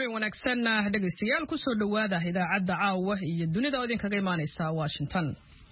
habeen wanaagsan dhageystayaal ku soo dhawaada idaacadda caawa iyo dunida oo idinkaga imaanaysa Washington.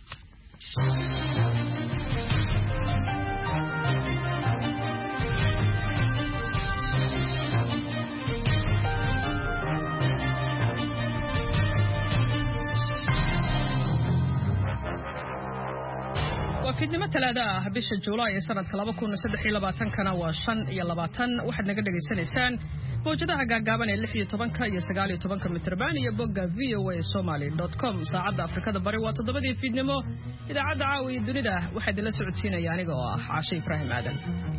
وفيدنا ثلاثة بيش جولاي سنة 2023 كان وشن يلباتن واحد نقدر يسنسان موجودة عقابان اللي في طبنكا يسقالي طبنكا متربان يبقى voasomali.com ساعد أفريقيا دبري وتضبطي في النمو إذا عاد عاوي الدنيا واحد اللي سعود سينا يعني قواه عاشي إبراهيم آدم.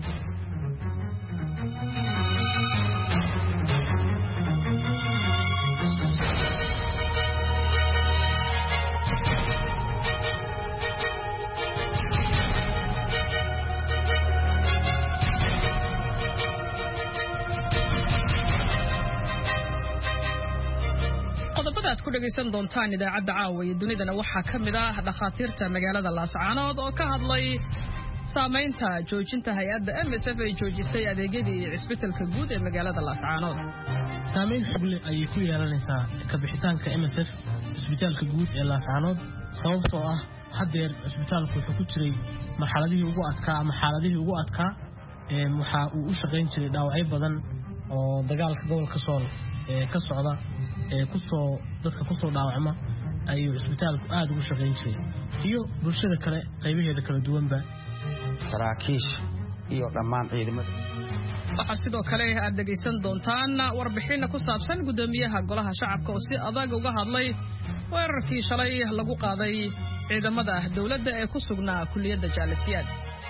ku dhageysan doontaan idaacadda caawa ee dunidana waxa kamid ah dhaqaatiirta magaalada Laascaanood oo ka hadlay saameynta joojinta hay'adda MSF ay joojisay adeegyadii isbitaalka guud ee magaalada Laascaanood. saameyn xubli ay ku yeelanaysaa ka bixitaanka MSF isbitaalka guud ee Laascaanood sababtoo ah hadeer isbitaalku wuxuu ku jiray marxaladihii ugu adkaa waxa uu u shaqeyn jiray dhaawacyo badan oo dagaalka gobolka Sool ka socda dadka ku soo dhaawacma ayuu isbitaalku aad ugu shaqeyn jiray iyo bulshada kale qaybaheeda kala duwanba saraakiish iyo dhammaan ciidamada. waxa sidoo kale aad dhageysan doontaan warbixin ku saabsan gudoomiyaha golaha shacabka oo si adag uga hadlay weerarkii shalay lagu qaaday ciidamada dawladda ee ku sugnaa kulliyadda Jaalisiyaad.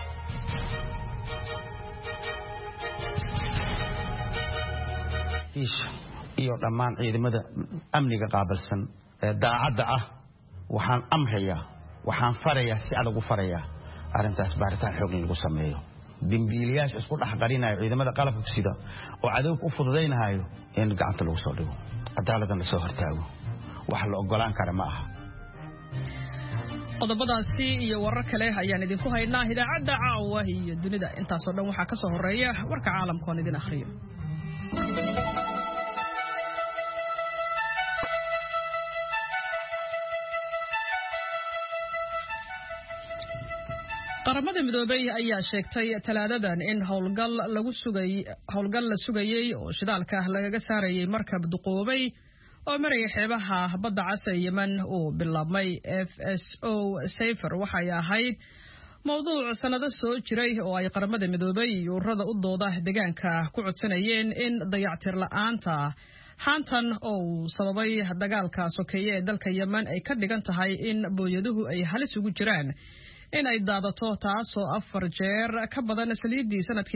iyo dhammaan ciidamada amniga qaabilsan ee daacadda ah waxaan farayaa si adag u farayaa arintaas baaritaan xoog lagu sameeyo dambiilayaasha isku dhaxqarinayo ciidamada qalabka sida oo cadawga u fududeynayo in gacanta lagu soo dhigo cadaaladna la soo hortaago wax la ogolaan kara ma aha. qodobadaasi iyo warar kale ayaan idinku haynaa idaacadda caawa iyo dunida intaas oo dhan waxa ka soo horeeya warka caalamka oo idin akhriyo. qaramada midoobay ayaa sheegtay talaadadan in howlgal la sugayay oo shidaalka lagaga saarayay markab duqoobay oo maraya xeebaha badda cas ee Yemen uu bilaabmay. FSO Safer waxay ahayd mowduuc sanado soo jiray oo ay qaramada midoobay iyo ururada u dooda deegaanka ku codsanayeen in dayactir la'aanta hantan oo sababay dagaalka sokeeye ee dalka Yemen ay ka dhigan tahay in booyaduhu ay halis ugu jiraan in ay daadato taasoo 4 jeer ka badan saliidii sanadkii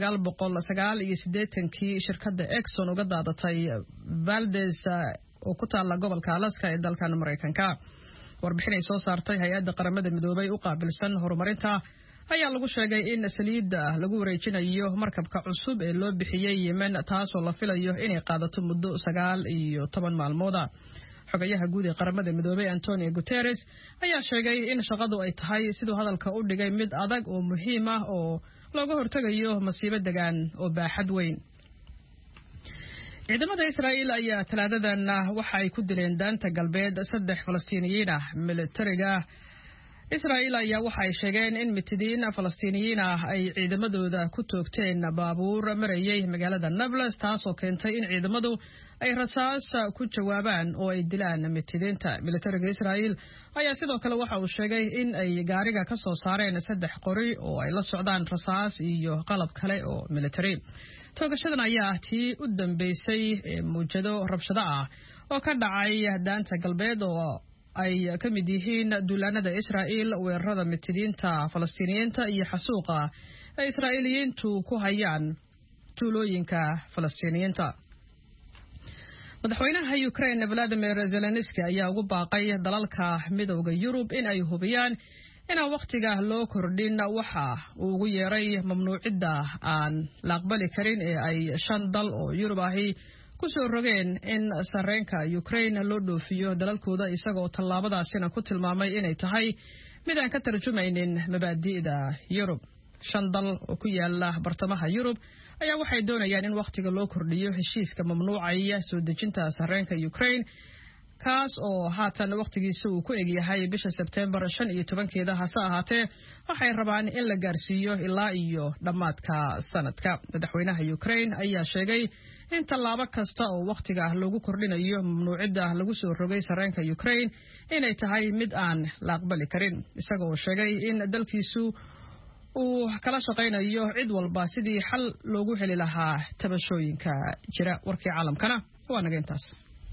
1989 shirkadda Exxon uga daadatay Valdez oo ku taala gobolka Alaska ee dalkan Mareykanka. warbixin ay soo saartay hay'adda qaramada midoobay u qaabilsan horumarinta ayaa lagu sheegay in saliidda lagu wareejinayo markabka cusub ee loo bixiyay Yemen taasoo la filayo inay qaadato muddo 9 maalmood. xogayaha guud ee qaramada midoobay Antonio Guterres ayaa sheegay in shaqadu ay tahay sidoo hadalka u dhigay mid adag oo muhiim ah oo looga hortagayo masiibo deegaan oo baaxad weyn. ciidamada Israa'iil ayaa talaadadan waxa ay ku dileen daanta galbeed 3 Falastiiniyiin ah. militariga Israa'iil ayaa waxa ay sheegeen in mitidiin Falastiiniyiin ah ay ciidamadooda ku toogteen baabuur marayay magaalada Nablus taasoo keentay in ciidamadu ay rasaas ku jawaabaan oo ay dilaan mitidiinta. militariga Israa'iil ayaa sidoo kale waxa uu sheegay in ay gaariga ka soo saareen 3 qori oo ay la socdaan rasaas iyo qalab kale oo militari. toogashadan ayaa tii u dambeysay muujado rabshado ah oo ka dhacay daanta galbeed oo ay ka mid yihiin duulaanada Israa'iil weerarada mitidiinta Falastiiniyiinta iyo xasuuqa ay Israa'iiliyiintu ku hayaan tuulooyinka Falastiiniyiinta. madaxweynaha Ukraine Volodymyr Zelensky ayaa ugu baaqay dalalka midowga Yurub in ay hubiyaan in waqtiga loo kordhin waxa uu ugu yeeray mamnuucidda aan la aqbali karin ee ay 5 dal oo Yurub ahi ku soo rogeen in sarreenka Ukraine loo dhoofiyo dalalkooda isagoo tallaabadaasina ku tilmaamay inay tahay mid aan ka tarjumaynin mabaadi'da Yurub. 5 dal oo ku yaala bartamaha Yurub ayaa waxay doonayaan in waqtiga loo kordhiyo heshiiska mamnuucaya soo dejinta sarreenka Ukraine kaas oo haatan waqtigiisa uu ku egyahay bisha September 15 hase ahaatee waxay rabaan in la gaarsiiyo ilaa iyo dhamaadka sanadka. Madaxweynaha Ukraine ayaa sheegay in tallaabo kasta oo waqtiga lagu kordhinayo mamnuucida lagu soo rogay sarreenka Ukraine inay tahay mid aan la aqbali karin, isagoo sheegay in dalkiisu uu kala shaqeynayo cid walba sidii xal loogu heli lahaa tabashooyinka jira. Warkii caalamkana waa naga intaas.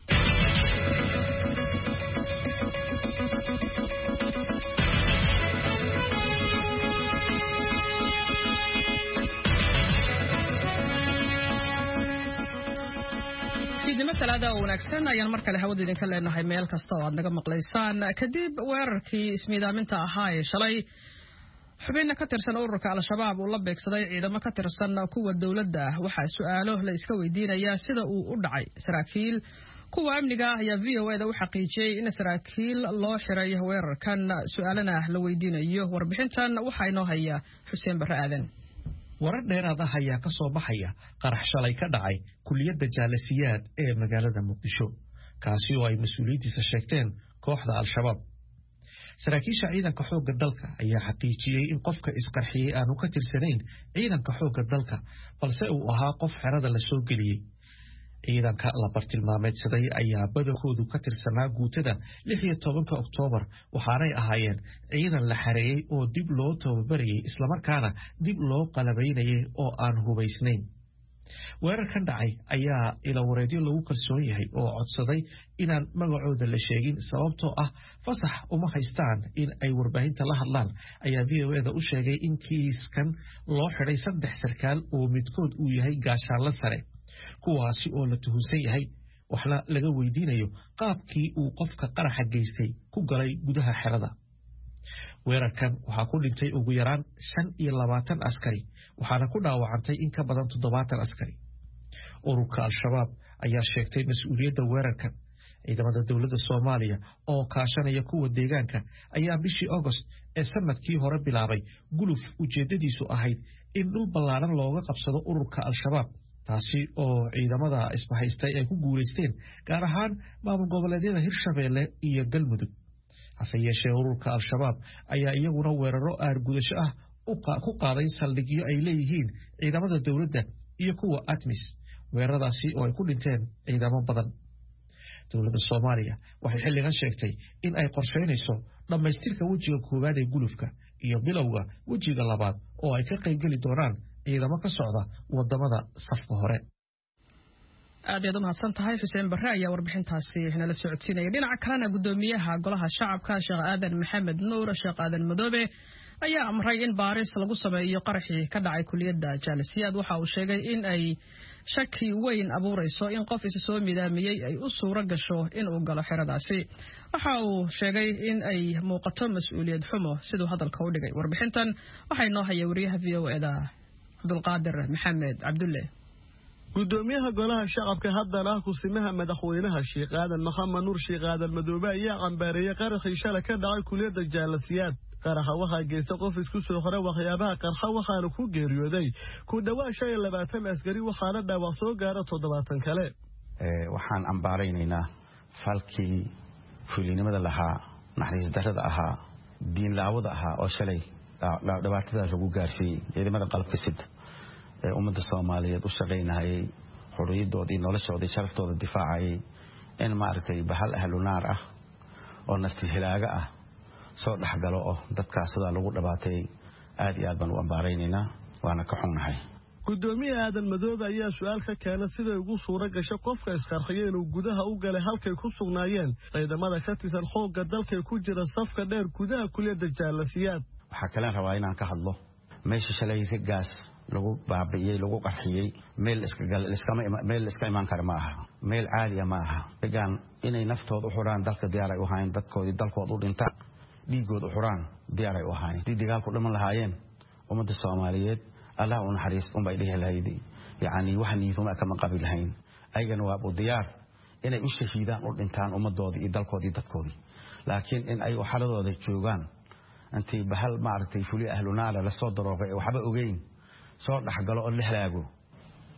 Salaada wanaagsan ayaan mar kale hawada idinka leenahay meel kasta oo aad naga maqlaysaan. Kadib weerarkii ismiidaaminta ahaa ee shalay xubin ka tirsan ururka Al-Shabaab uu la beegsaday ciidamo ka tirsan kuwa dawladda, waxaa su'aalo la iska weydiinayaa sida uu u dhacay. Saraakiil kuwa amniga ayaa VOA-da u xaqiijiyay in saraakiil loo xiray weerarkan, su'aalana la weydiinayo. Warbixintan waxaa inoo haya Xuseen Barre Aadan. warar dheeraad ah ayaa ka soo baxaya qarax shalay ka dhacay kulliyadda jaalasiyaad ee magaalada Muqdisho kaasi oo ay mas'uuliyiintiisa sheegteen kooxda Al-Shabaab. saraakiisha ciidanka xoogga dalka ayaa xaqiijiyay in qofka isqarxiyay aanu ka tirsanayn ciidanka xoogga dalka balse uu ahaa qof xerada la soo geliyay. ciidanka la bartilmaameedsaday ayaa badankoodu ka tirsanaa guutada 16 Oktoobar waxaanay ahaayeen ciidan la xareeyay oo dib loo tababarayay islamarkaana dib loo qalabaynayay oo aan hubaysnayn. weerarkan dhacay ayaa ila wareedyo lagu kalsoon yahay oo codsaday inaan magacooda la sheegin sababtoo ah fasax uma haystaan in ay warbaahinta la hadlaan, ayaa VOA-da u sheegay in kiiskan loo xidhay 3 sarkaal oo midkood uu yahay gaashaanle sare, kuwaasi oo la tuhunsan yahay waxna laga weydiinayo qaabkii uu qofka qaraxa geystay ku galay gudaha xerada. weerarkan waxaa ku dhintay ugu yaraan 25 askari waxaana ku dhaawacantay in ka badan 70 askari. ururka Al-Shabaab ayaa sheegtay mas'uuliyadda weerarkan. ciidamada dawladda Soomaaliya oo kaashanaya kuwa deegaanka ayaa bishii August ee sanadkii hore bilaabay guluf ujeedadiisu ahayd in dhul ballaaran looga qabsado ururka Al-Shabaab, taasi oo ciidamada isbahaystay ay ku guuleysteen gaar ahaan maamul goboleedyada Hirshabeelle iyo Galmudug. hase yeeshee ururka Al-Shabaab ayaa iyaguna weeraro aargudasho ah ku qaaday saldhigyo ay leeyihiin ciidamada dawladda iyo kuwa ATMIS, weeraradaasi oo ay ku dhinteen ciidamo badan. dawladda Soomaaliya waxay xilligan sheegtay in ay qorsheynayso dhammaystirka wejiga koowaad ee gulufka iyo bilowga wejiga labaad oo ay ka qaybgeli doonaan ciidamo ka socda wadamada safka hore. aad u mahadsan tahay Xuseen Barre ayaa warbixintaasi nala socodsiinaya. dhinaca kalena gudoomiyaha golaha shacabka Sheekh Aadan Maxamed Nuur Sheekh Aadan Madoobe ayaa amray in baaris lagu sameeyo qaraxii ka dhacay kulliyadda jaalasiyaad. waxa uu sheegay in ay shaki weyn abuurayso in qof is soo midaamiyay ay u suura gasho in uu galo xeradaasi. waxa uu sheegay in ay muuqato mas'uuliyad xumo sidoo hadalka u dhigay. warbixintan waxay noo hayay wariyaha VOA-da Abdulqaadir Maxamed Cabdulle. gudoomiyaha golaha shacabka haddana kusimaha madaxweynaha Sheekh Aadan Maxamed Nuur Sheekh Aadan Madoobe ayaa cambaareeyay qaraxii shalay ka dhacay kulliyadda jaalasiyaad. qaraxa waxaa geystay qof isku soo xoray waxyaabaha qarxa waxaana ku geeriyooday ku dhawaad 25 askari waxaana dhaawac soo gaara 70 kale. waxaan ambaaraynaynaa falkii fulinimada lahaa, naxariis darrada ahaa, diin laawada ahaa oo shalay dhibaatadaas lagu gaarsiiyey ciidamada qalabka sida ee ummadda Soomaaliyeed u shaqeynayay xorriyadooda iyo noloshooda iyo sharaftooda difaacayay in maaragtay bahal ahlu naar ah oo nafti hilaaga ah soo dhaxgalo oo dadkaas sida lagu dhabaatay aad iyo aad baan u ambaaraynaynaa waana ka xunnahay. gudoomiyaha Aadan Madoobe ayaa su'aal ka keenay sida ugu suura gashay qofka isqarxiyay inuu gudaha u galay halkay ku sugnaayeen ciidamada ka tirsan xoogga dalka ku jira safka dheer gudaha kulliyadda jaalasiyaad. waxaa kale rabaa inaan ka hadlo meesha shalay rigaas lagu baabiyay lagu qarxiyay meel iska imaan kara ma aha, meel caadi ma aha. rigaan inay naftooda u xuraan dalka diyaar ay u ahaayeen, dadkoodii dalkooda u dhintaan dhiigood u xuraan diyaar ay u ahaayeen. haddii dagaalku dhiman lahaayeen ummadda Soomaaliyeed Allah u naxariis un bay dhihi lahayd, yacni wax niiduma kama qabi lahayn. ayagana waa u diyaar inay u shahiidaan u dhintaan ummadoodii iyo dalkoodii dadkoodii, laakiin in ay xaladooda joogaan intii bahal maaragtay fuli ahlu naar la soo daroogay waxba ogeyn soo dhaxgalo oo la halaago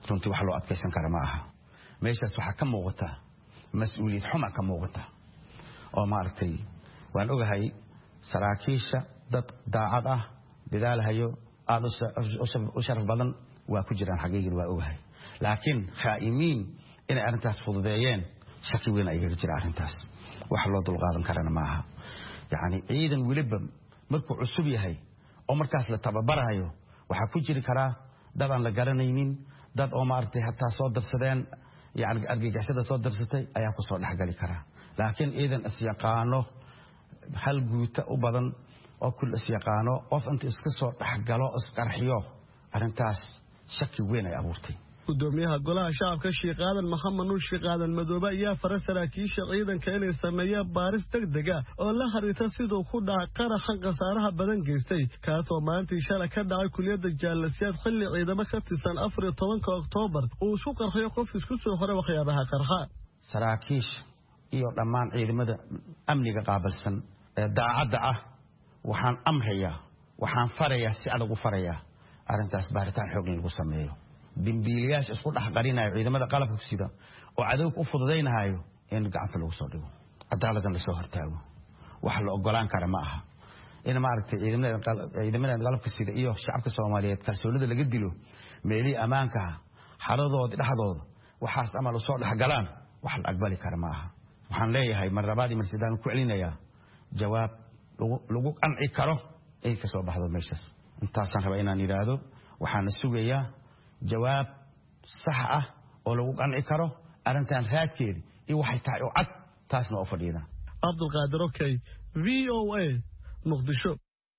runtii wax loo adkaysan kara ma aha meeshaas waxa ka muuqata mas'uuliyad xuma ka muuqata oo maartay waan ogahay saraakiisha dad daacad ah dadaalhayo aad u sharaf badan waa ku jiraan xaqiiqii waa ogahay laakiin khaa'imiin inay arintaas fududeeyeen shaki weyn ay jira arintaas wax loo dul qaadan karana ma aha yaani ciidan waliba markuu cusub yahay oo markaas la tababarayo waxa ku jiri kara dad aan la garanaynin dad oo maartay hatta soo darsadeen yaani argagixisada soo darsatay ayaa ku soo dhaxgali kara laakiin ciidan isyaqaano hal guuta u badan oo kul isyaqaano qof inta iska soo dhaxgalo isqarxiyo arintaas shaki weyn ay abuurtay gudoomiyaha golaha shacabka Sheekh Aadan Maxamed Nuur Sheekh Aadan Madoobe ayaa faray saraakiisha ciidanka inay sameeyaan baaris degdeg ah oo la xiriirta sidoo ku dhacay qaraxa qasaaraha badan geystay kaasoo maanta shalay ka dhacay kuliyada jaalasiyaad xilli ciidamo ka tirsan 14 Oktoobar uu isku qarxiyo qof isku soo horay waxyaabaha qarxa saraakiish iyo dhammaan ciidamada amniga qaabilsan ee daacadda ah waxaan amrayaa waxaan farayaa si adag u farayaa arintaas baaritaan xoog lagu sameeyo dimbiiliyaasha isku dhaxqarinayo ciidamada qalabka sida oo cadawga u fududeynayo in gacanta lagu soo dhigo cadaaladna la soo hortaago wax la ogolaan kara ma aha in maaragtay ciidamada qalabka sida iyo shacabka Soomaaliyeed kalsoonida laga dilo meelii amaanka xaladooda dhaxdooda waxaas ama la soo dhaxgalaan wax la aqbali kara ma aha waxaan leeyahay mar labaad mar sidaan ku celinayaa jawaab lagu qanci karo ay ka soo baxdo meeshaas intaasaan rabaa inaan yiraahdo waxaan sugayaa jawaab sax ah oo lagu qanci karo arintan raadkeedi iyo waxay tahay oo cad taasna oo fadhiina Abdulqaadir Okay VOA Muqdisho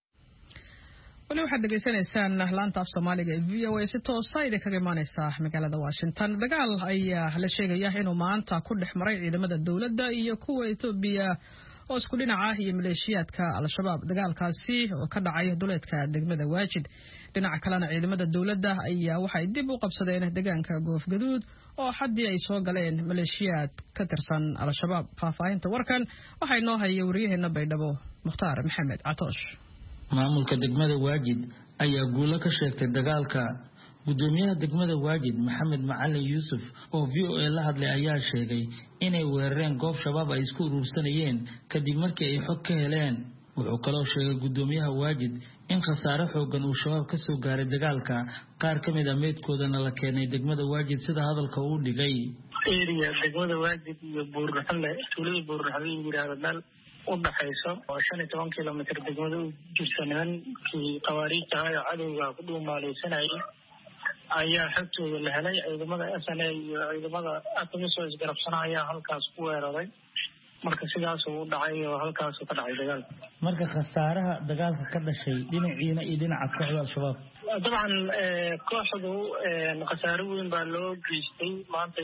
wali waxaad dhegeysaneysaan laanta af Soomaaliga ee VOA si toos ah kaga imaaneysa magaalada Washington dagaal ayaa la sheegaya inuu maanta ku dhex maray ciidamada dawladda iyo kuwa Itoobiya oo isku dhinaca iyo maleeshiyaadka al-shabaab dagaalkaasi oo ka dhacay duleedka degmada Waajid dhinaca kalena ciidamada dawladda ayaa waxay dib u qabsadeen deegaanka Goofgaduud oo xadii ay soo galeen maleeshiyaad ka tirsan al-shabaab faafahinta warkan waxay noo hayay wariyaheena Baydhabo Muxtaar Maxamed Catoosh maamulka degmada Waajid ayaa guulo ka sheegtay dagaalka gudoomiyaha degmada Waajid Maxamed Macalin Yuusuf oo VOA la hadlay ayaa sheegay inay weerareen goob shabaab ay isku urursanayeen kadib markii ay xog ka heleen wuxuu kaloo sheegay gudoomiyaha Waajid in khasaare xoogan uu shabaab ka soo gaaray dagaalka qaar ka mid ah meedkoodana la keenay degmada Waajid sida hadalka uu dhigay area degmada Waajid iyo Buurraxle tuulada Buurraxle yiraahdo u dhaxayso 15 kilomitir degmada u jirsanaan kii qawaariijta ay cadawga ku dhuumaaleysanayay ayaa xogtooda la helay ciidamada SNA iyo ciidamada ATMISO isgarabsanaya halkaas ku weeraray marka sidaas uu dhacay oo halkaas ka dhacay dagaal marka khasaaraha dagaalka ka dhashay dhinaciina iyo dhinaca kooxda al-shabaab dabcan kooxdu khasaaro weyn baa loo geystay maanta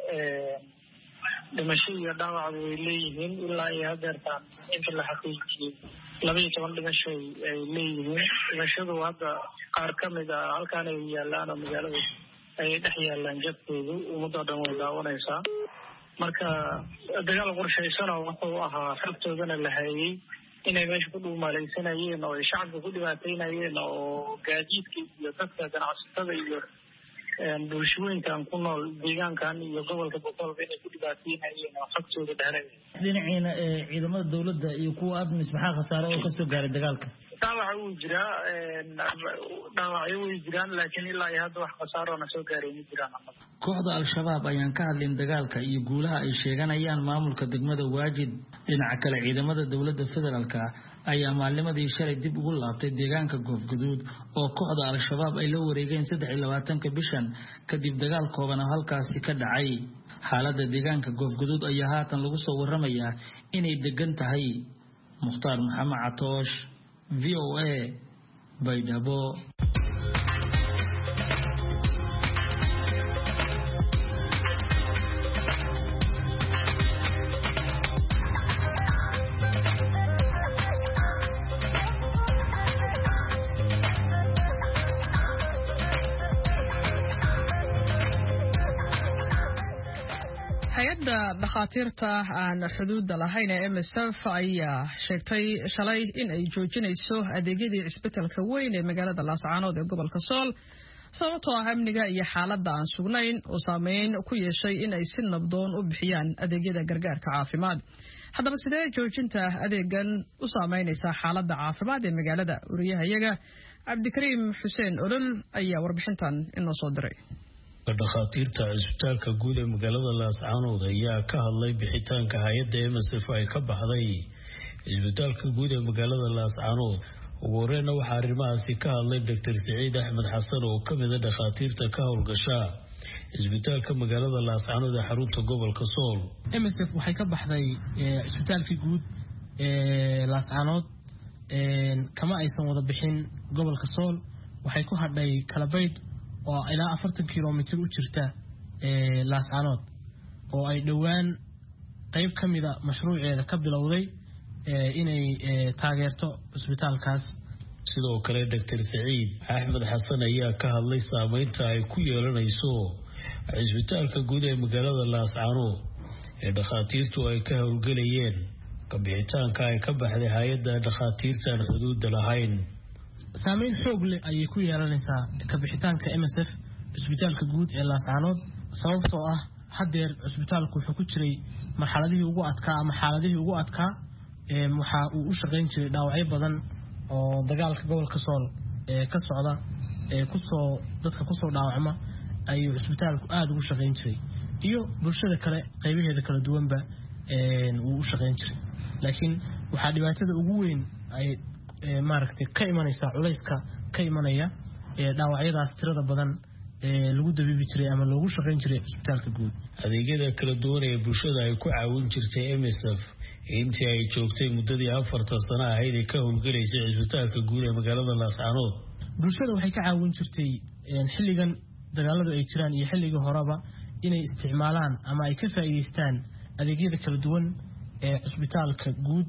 dhimasho iyo dhaawac way leeyihiin ilaa iyo hadeertaan inta la xaqiijiyay 12 dhimasho ay leeyihiin dhimashadu hadda qaar ka mid ah halkaan ay yaalaan oo magaalada ay dhex yaalaan jabkoodu ummadda dhan way daawanaysaa marka dagaal qorshaysan oo wuxuu ahaa xogtoodana la hayay inay meesha ku dhuumaaleysanayeen oo shacabka ku dhibaateynayeen oo gaadiidka iyo dadka ganacsatada iyo bulshooyinkan ku nool deegaankan iyo gobolka boqolka inay ku dhibaateynayeen oo xogtooda dheeray dhinaciina ciidamada dawladda iyo kuwa ATMIS maxaa khasaare oo ka soo gaaray dagaalka dhaawac uu jiraa dhaawacyo way jiraan laakiin ilaa iyo hadda wax khasaaro na soo gaaray ma jiraan kooxda al-shabaab ayaan ka hadlin dagaalka iyo guulaha ay sheeganayaan maamulka degmada Waajid dhinaca kale ciidamada dawladda federaalka ayaa maalimadii shalay dib ugu laabtay deegaanka Goofgaduud oo kooxda al-shabaab ay la wareegeen 23 bishan kadib dagaal kooban oo halkaasi ka dhacay xaaladda deegaanka Goofgaduud ayaa haatan lagu soo waramayaa inay degan tahay Muxtaar Maxamed Catoosh VOA Baydhabo hay'adda dhakhaatiirta aan xuduudda lahayn ee MSF ayaa sheegtay shalay in ay joojinayso adeegyadii isbitaalka weyn ee magaalada Laascaanood ee gobolka Sool sababtoo ah amniga iyo xaaladda aan sugnayn oo saameyn ku yeeshay in ay si nabdoon u bixiyaan adeegyada gargaarka caafimaad. haddaba sidee joojinta adeegan u saameynaysaa xaaladda caafimaad ee magaalada? wariyahayaga cabdikariim xuseen olol ayaa warbixintan inoo soo diray. dhakhaatiirta cisbitaalka guud ee magaalada laascaanood ayaa ka hadlay bixitaanka hay-adda MSF ay ka baxday cisbitaalka guud ee magaalada laascaanood. ugu horeyna waxaa arrimahaasi ka hadlay Dr. Saciid Axmed Xasan oo ka mid ah dhakhaatiirta ka howlgasha cisbitaalka magaalada laascaanood ee xarunta gobolka Sool. MSF waxay ka baxday cisbitaalka guud ee laascaanood kama aysan wada bixin gobolka Sool. waxay ku hadhay Kalabayd oo ilaa 40 kilomitir u jirta laascaanood oo ay dhawaan qayb kamida mashruuceeda ka bilowday inay taageerto cisbitaalkaas. sidoo kale Dr. Saciid Axmed Xasan ayaa ka hadlay saameynta ay ku yeelanayso cisbitaalka guud ee magaalada laascaanood ee dhakhaatiirtu ay ka howlgelayeen ka bixitaanka ay ka baxday hay'adda dhakhaatiirta aan xuduudda lahayn. saameyn xoog leh ayay ku yeelanaysaa ka bixitaanka MSF cisbitaalka guud ee laascaanood sababtoo ah hadeer cisbitaalku wuxuu ku jiray marxaladihii ugu adkaa ama xaaladihii ugu adkaa waxa uu u shaqeyn jiray dhaawacyo badan oo dagaalka gobolka Sool ka socda dadka kusoo dhaawacma ayuu cisbitaalku aad ugu shaqeyn jiray iyo bulshada kale qaybaheeda kala duwanba uu u shaqeyn jiray. laakiin waxaa dhibaatada ugu weyn ay maaragtay ka imanaysa culayska ka imanaya dhaawacyadaas tirada badan lagu dabiibi jiray ama loogu shaqeyn jiray cisbitaalka guud. adeegyada kala duwan ee bulshada ay ku caawin jirtay MSF intii ay joogtay muddadii 4 sano ahayd ee ka howlgalaysay cisbitaalka guud ee magaalada laascaanood. bulshada waxay ka caawin jirtay xilligan dagaaladu ay jiraan iyo xilliga horeba inay isticmaalaan ama ay ka faa'iideystaan adeegyada kala duwan ee cisbitaalka guud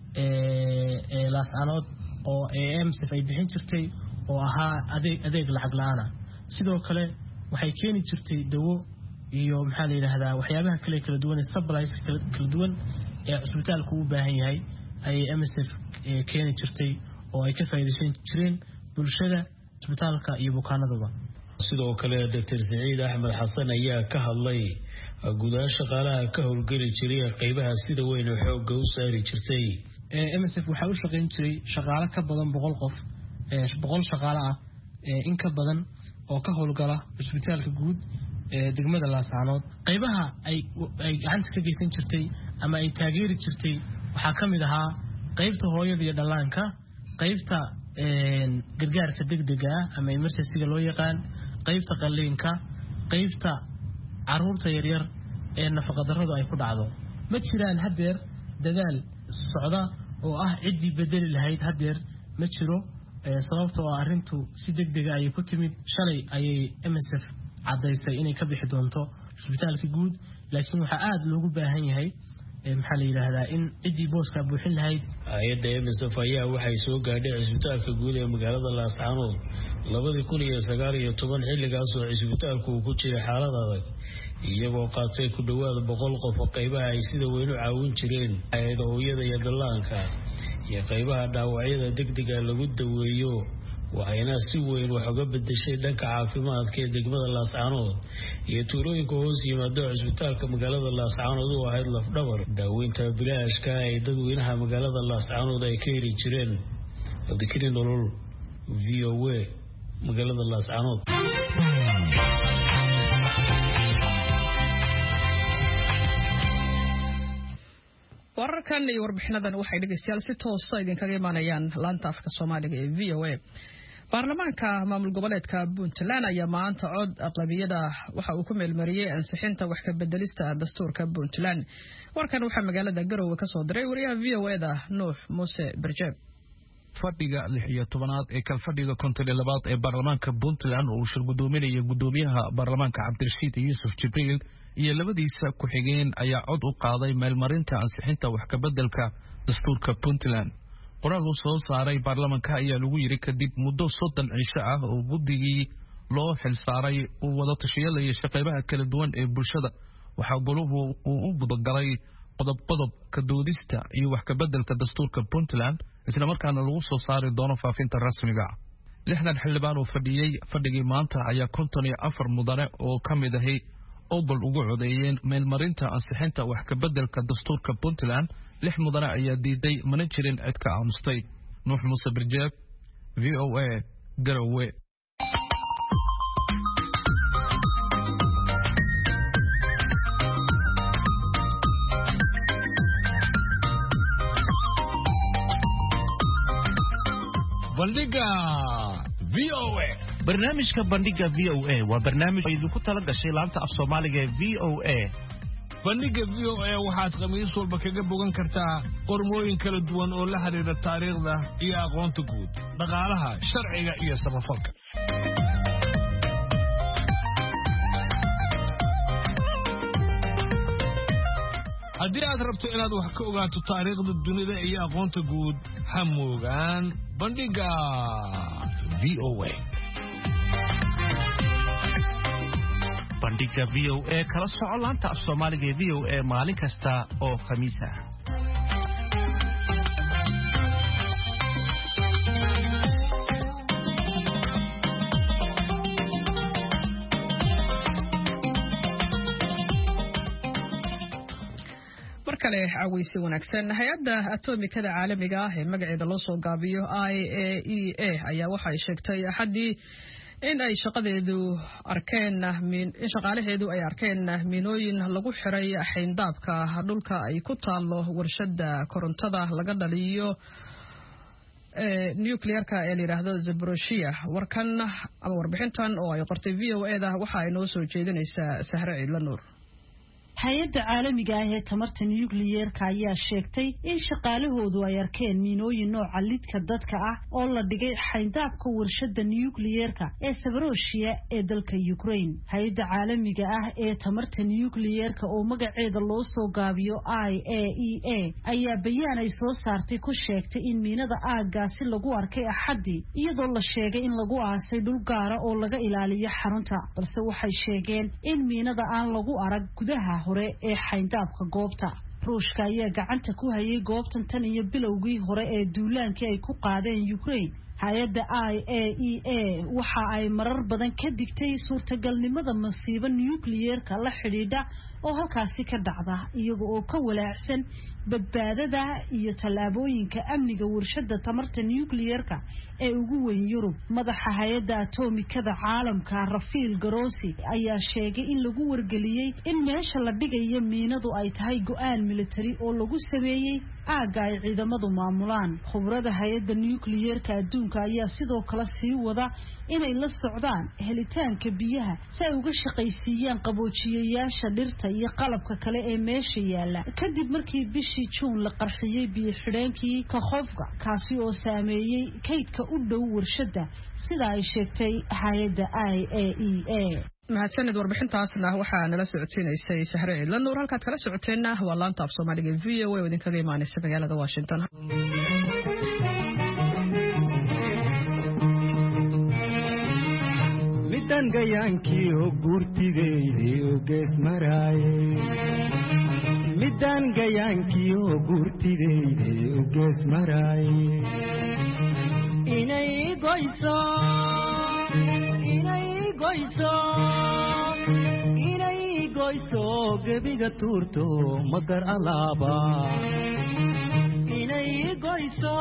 ee laascaanood oo MSF ay bixin jirtay oo ahaa adeeg lacag la'aan ah. sidoo kale waxay keeni jirtay dawo iyo maxaa la yiraahdaa waxyaabaha kala duwan ee supplies kala duwan ee cisbitaalku u baahan yahay ay MSF keeni jirtay oo ay ka faa'iideysan jireen bulshada cisbitaalka iyo bukaanaduba. sidoo kale Dr. Saciid Axmed Xasan ayaa ka hadlay gudaha shaqaalaha ka howlgali jiray qaybaha sida weyn oo xoogga u saari jirtay. MSF waxa uu shaqeyn jiray shaqaale ka badan 100 qof 100 shaqaale ah in ka badan oo ka howlgala cisbitaalka guud ee degmada laascaanood. qaybaha ay gacanta ka geysan jirtay ama ay taageeri jirtay waxaa kamid ahaa qaybta hooyada iyo dhallaanka, qaybta gargaarka degdega ah ama emergency-ga loo yaqaan, qaybta qalliinka, qaybta caruurta yaryar ee nafaqa darradu ay ku dhacdo. ma jiraan hadeer dadaal socda oo ah cidii bedeli lahayd hadeer ma jiro sababtoo ah arintu si degdeg ah ay ku timid. shalay ayay MSF cadaysay inay ka bixi doonto cisbitaalka guud, laakiin waxa aad loogu baahan yahay maxaa la yiraahdaa in cidii booska buuxin lahayd. hay'adda MSF ayaa waxay soo gaadhay cisbitaalka guud ee magaalada laascaanood 2019 xilligaas oo cisbitaalku ku jiray xaalad adag iyagoo qaatay ku dhawaad 100 qof oo qaybaha ay sida weyn u caawin jireen hay'adda hooyada iyo dhallaanka iyo qaybaha dhaawacyada degdega lagu daweeyo. waxayna si weyn wax uga bedeshay dhanka caafimaadka ee degmada laascaanood iyo tuulooyinka hoos yimaado cisbitaalka magaalada laascaanood oo ahayd lafdhabar daaweynta bilaashka ay dadweynaha magaalada laascaanood ay ka heli jireen. Cabdikariim Nolol, VOA, magaalada laascaanood. wararkan iyo warbixinadan waxay dhageystayaal si toos ah idinkaga imaanayaan laanta afka Soomaaliga ee VOA. baarlamaanka maamul goboleedka Puntland ayaa maanta cod aqlabiyada waxa uu ku meelmariyay ansixinta wax ka bedelista dastuurka Puntland. warkan waxa magaalada Garowe ka soo diray wariyaha VOA-da Nuux Muuse Barjeeb. fadhiga 16aad ee kal fadhiga 52 ee baarlamaanka Puntland oo shir gudoominaya gudoomiyaha baarlamaanka Cabdirashiid Yuusuf Jibriil iyo labadiisa ku xigeen ayaa cod u qaaday meelmarinta ansixinta wax ka bedelka dastuurka Puntland. qoraal uu soo saaray baarlamaanka ayaa lagu yiri kadib muddo 30 cisho ah oo guddigii loo xil saaray uu wada tashiyada iyo shaqooyinka kala duwan ee bulshada waxa goluhu uu u gudagalay qodob ka doodista iyo wax ka bedelka dastuurka Puntland isla markaana lagu soo saari doono faafinta rasmiga ah. lixdan xildhibaan oo fadhiyay fadhigii maanta ayaa 54 mudane oo ka mid ahay obol ugu codeeyeen meelmarinta ansixinta wax ka bedelka dastuurka Puntland 6 mudane ayaa diiday mana jirin cid ka aamustay Nuux Muuse Birjeeb VOA Garowe bandhiga VOA barnaamijka bandhiga VOA waa barnaamij ay ku tala gashay laanta af Soomaaliga ee VOA bandhiga VOA waxaad khamiis walba kaga bogan kartaa qormooyin kala duwan oo la xiriira taariikhda iyo aqoonta guud dhaqaalaha sharciga iyo samafalka haddii aad rabto inaad wax ka ogaato taariikhda dunida iyo aqoonta guud ha moogaan bandhiga VOA bandhiga VOA kala soco laanta af Soomaaliga ee VOA maalin kasta oo khamiis ah kale cawaysi wanaagsan hay'adda atomikada caalamiga ah ee magaceeda loo soo gaabiyo IAEA ayaa waxa ay sheegtay axadii in ay shaqaalaheedu ay arkeen miinooyin lagu xiray xayndaabka dhulka ay ku taalo warshada korontada laga dhaliyo nuclearka ee la yiraahdo Zaporozhye warkan ama warbixintan oo ay qortay VOA-da waxa ay noo soo jeedinaysaa Sahre Ciidlanuur hay'adda caalamiga ah ee tamarta nuclearka ayaa sheegtay in shaqaalahoodu ay arkeen miinooyin nooca lidka dadka ah oo la dhigay xayndaabka warshada nuclearka ee Zaporozhye ee dalka Ukraine. Hay'adda caalamiga ah ee tamarta nuclearka oo magaceeda loo soo gaabiyo IAEA ayaa bayaan ay soo saartay ku sheegtay in miinada aaggaasi lagu arkay axadii iyadoo la sheegay in lagu aasay dhul gaara oo laga ilaaliyo xarunta balse waxay sheegeen in miinada aan lagu arag gudaha hore ee xayndaabka goobta ruushka ayaa gacanta ku hayay goobtan tan iyo bilowgii hore ee duulaankii ay ku qaadeen Ukraine hay'adda IAEA waxa ay marar badan ka digtay suurtagalnimada masiibo nuclearka la xidhiidha oo halkaasi ka dhacda iyaga oo ka walaacsan badbaadada iyo tallaabooyinka amniga warshada tamarta nuclearka ee ugu weyn Yurub madaxa hay'adda atomikada caalamka Rafael Grossi ayaa sheegay in lagu wargeliyay in meesha la dhigayo miinadu ay tahay go'aan military oo lagu sameeyay aaga ay ciidamadu maamulaan khibrada hay'adda nuclearka adduunka ayaa sidoo kale sii wada inay la socdaan helitaanka biyaha si ay uga shaqaysiiyaan qaboojiyayaasha dhirta iyo qalabka kale ee meesha yaala kadib markii bishii June la qarxiyay biyo xidheenkii Kakhovka kaasi oo saameeyay kaydka u dhow warshada sida ay sheegtay hay'adda IAEA mahadsanid warbixintaasna waxaa nala socodsiinaysay Sahre Ciidlanuur halkaad kala socoteena waa laanta af Soomaaliga VOA oo idinkaga imaanaysa magaalada Washington midan gayaankii oo guurtideydii oo gees maraaye midan gayaankii oo guurtideydii oo gees maraaye inay goyso gebiga tuurto magar alaaba inay goyso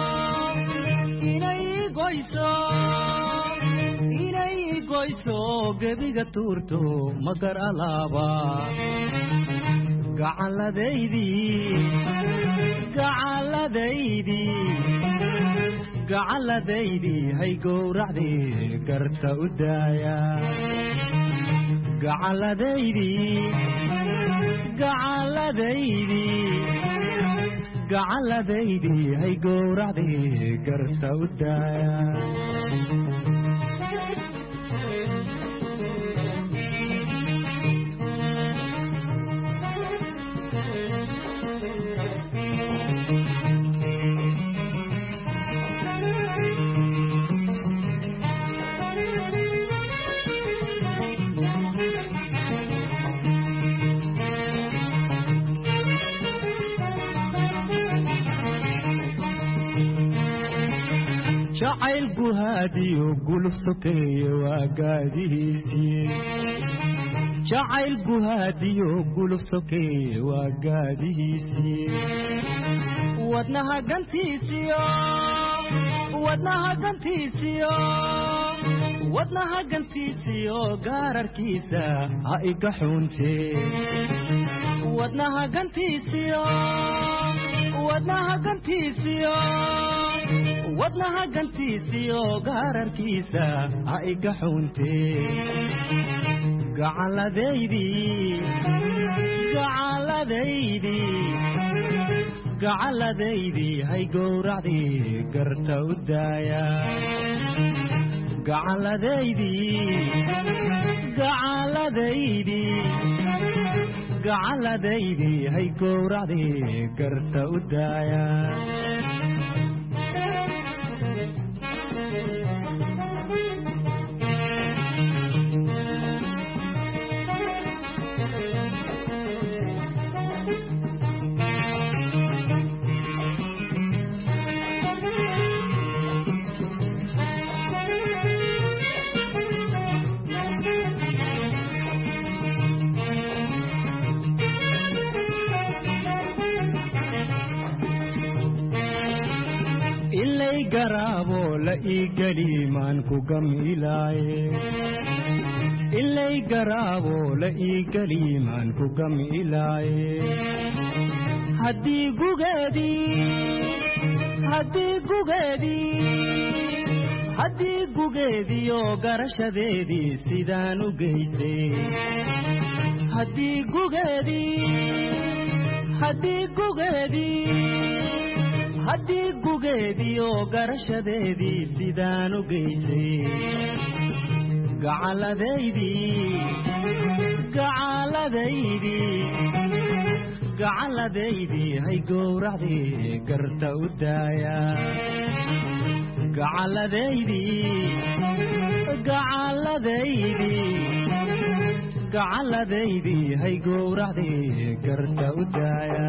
gebiga tuurto magar alaaba gacalladaydii hay gowracdii garta u daaya gacalladaydii hay gowracdii garta u daaya jacayl guhaadiyo guluf sokeeye waa gaadihiisii jacayl guhaadiyo guluf sokeeye waa gaadihiisii wadnaha gantiisiyo gaararkiisa ha iga xuuntee wadnaha gantiisiyo gaararkiisa ha iga xuuntee gacalladaydii hay gowracdii garta u daaya gacalladaydii hay gowracdii garta u daaya garaabo la ii galiimaan ku gamilaaye ilay garaabo la ii galiimaan ku gamilaaye haddii gugeediyo garashadeedii sidaan u geysay haddii gugeediyo garashadeedii sidaan u geysay gacalladaydii hay gowracdii garta u daaya gacalladaydii hay gowracdii garta u daaya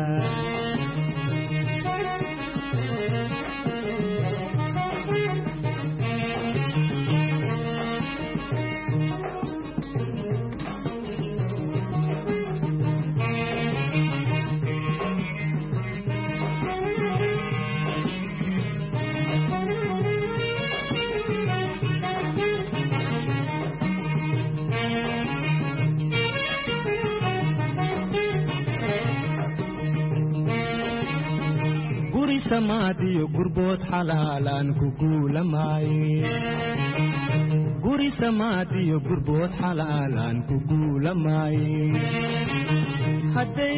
samaadiyo gurbood xalaalaan ku guulamaaye guri samaadiyo gurbood xalaalaan ku guulamaaye hadday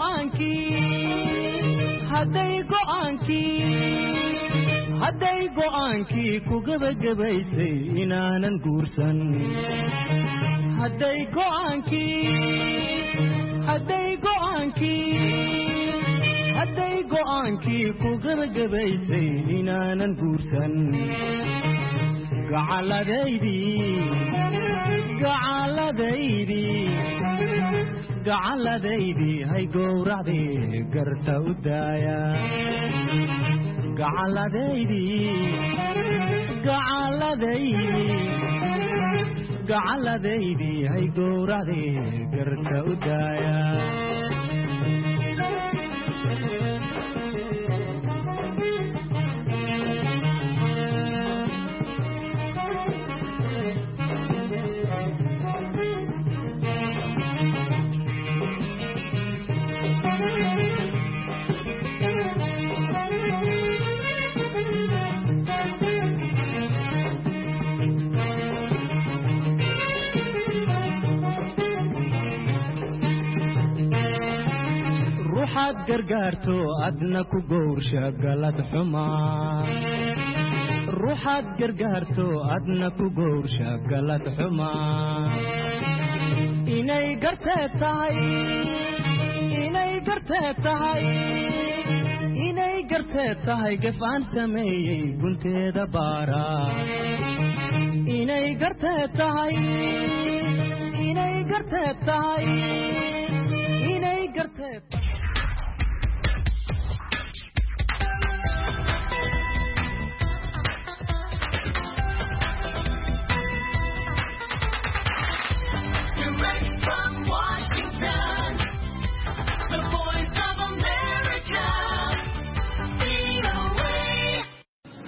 go'aankii ku gebagabaysay inaanan guursan hadday go'aankii ku gebagabaysay inaanan guursan gacalladaydii hay gowracdii garta u daaya gacalladaydii hay gowracdii garta u daaya ruuxaad gargaarto adna ku gowrsha galad xumaa ruuxaad gargaarto adna ku gowrsha galad xumaa inay garteed tahay gaf aan sameeyey gunteeda baara inay garteed tahay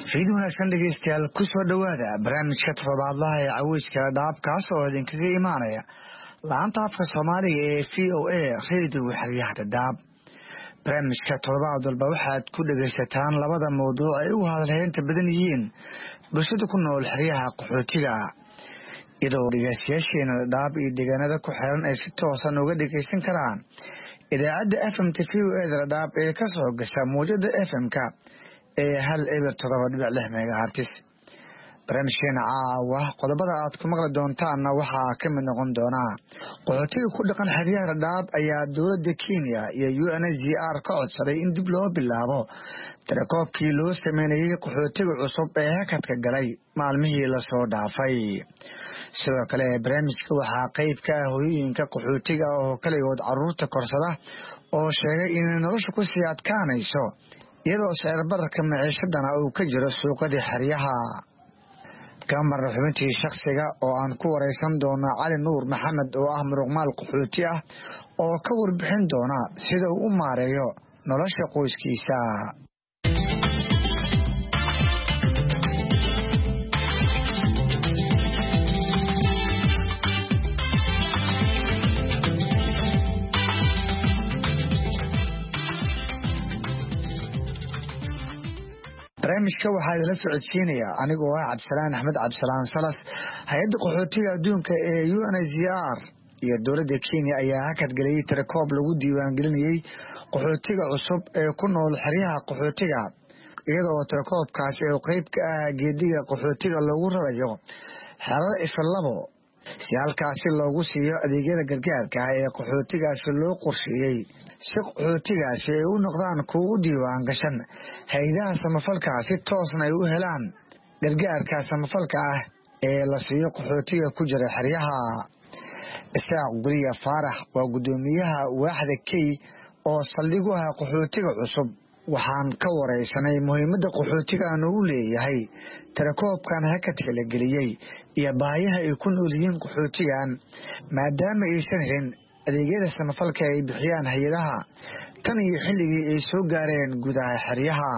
ciid wanaagsan dhegeystayaal ku soo dhawaada barnaamijka toddobaadlaha ee caweyska dhaab kaas oo idinkaga imaanaya laanta afka Soomaaliga ee VOA radio xariyaha Dhadhaab. barnaamijka toddobaad walba waxaad ku dhageysataan labada mowduuc ay u hadalheynta badan yihiin bulshada ku nool xariyaha qaxootiga, iyadoo dhegeystayaasheena Dhadhaab iyo deegaanada ku xiran ay si toosan uga dhegeysan karaan idaacadda FM VOA Dhadhaab ee ka soo gasha mowjada FM-ka ee 107.6 megahertz. barnaamijkeena caawa qodobada aad ku maqli doontaanna waxaa ka mid noqon doona qaxootiga ku dhaqan xeryaha Dhadhaab ayaa dowladda Kenya iyo UNHCR ka codsaday in dib loo bilaabo tirakoobkii loo sameeyay qaxootiga cusub ee hakadka galay maalmihii la soo dhaafay. sidoo kale barnaamijka waxaa qayb ka ah hooyooyinka qaxootiga oo kaligood carruurta korsada oo sheegay in noloshu ku sii adkaanayso iyadoo sicir bararka maciishadana uu ka jiro suuqadii xeryaha. kamar xubintii shakhsiga oo aan ku wareysan doona Cali Nuur Maxamed oo ah muruqmaal qaxooti ah oo ka warbixin doona sida uu u maareeyo nolosha qoyskiisa. barnaamijka waxaa idinla socodsiinaya anigoo ah Cabdisalaan Axmed Cabdisalaan Salas. hay-adda qaxootiga adduunka ee UNHCR iyo dowladda Kenya ayaa hakad galiyay tirakoob lagu diiwaangelinayay qaxootiga cusub ee ku nool xeryaha qaxootiga, iyadoo tirakoobkaasi oo qayb ka ah geediga qaxootiga lagu rarayo xerada Ifalabo si halkaasi loogu siiyo adeegyada gargaarka ee qaxootigaasi loo qorsheeyay si qaxootigaasi ay u noqdaan kuwa u diiwaan gashan hay'adaha samafalka si toosna ay u helaan gargaarka samafalka ah ee la siiyo qaxootiga ku jira xeryaha. Isaaq Guriya Faarax waa gudoomiyaha waaxda Key oo saldhig u ah qaxootiga cusub. waxaan ka wareysanay muhiimadda qaxootigan uu leeyahay tirakoobkan hakadka la geliyay iyo baahiyaha ay ku nool yihiin qaxootigan maadaama aysan helin adeegyada samafalka ay bixiyaan hay'adaha tan iyo xilligii ay soo gaareen gudaha xeryaha.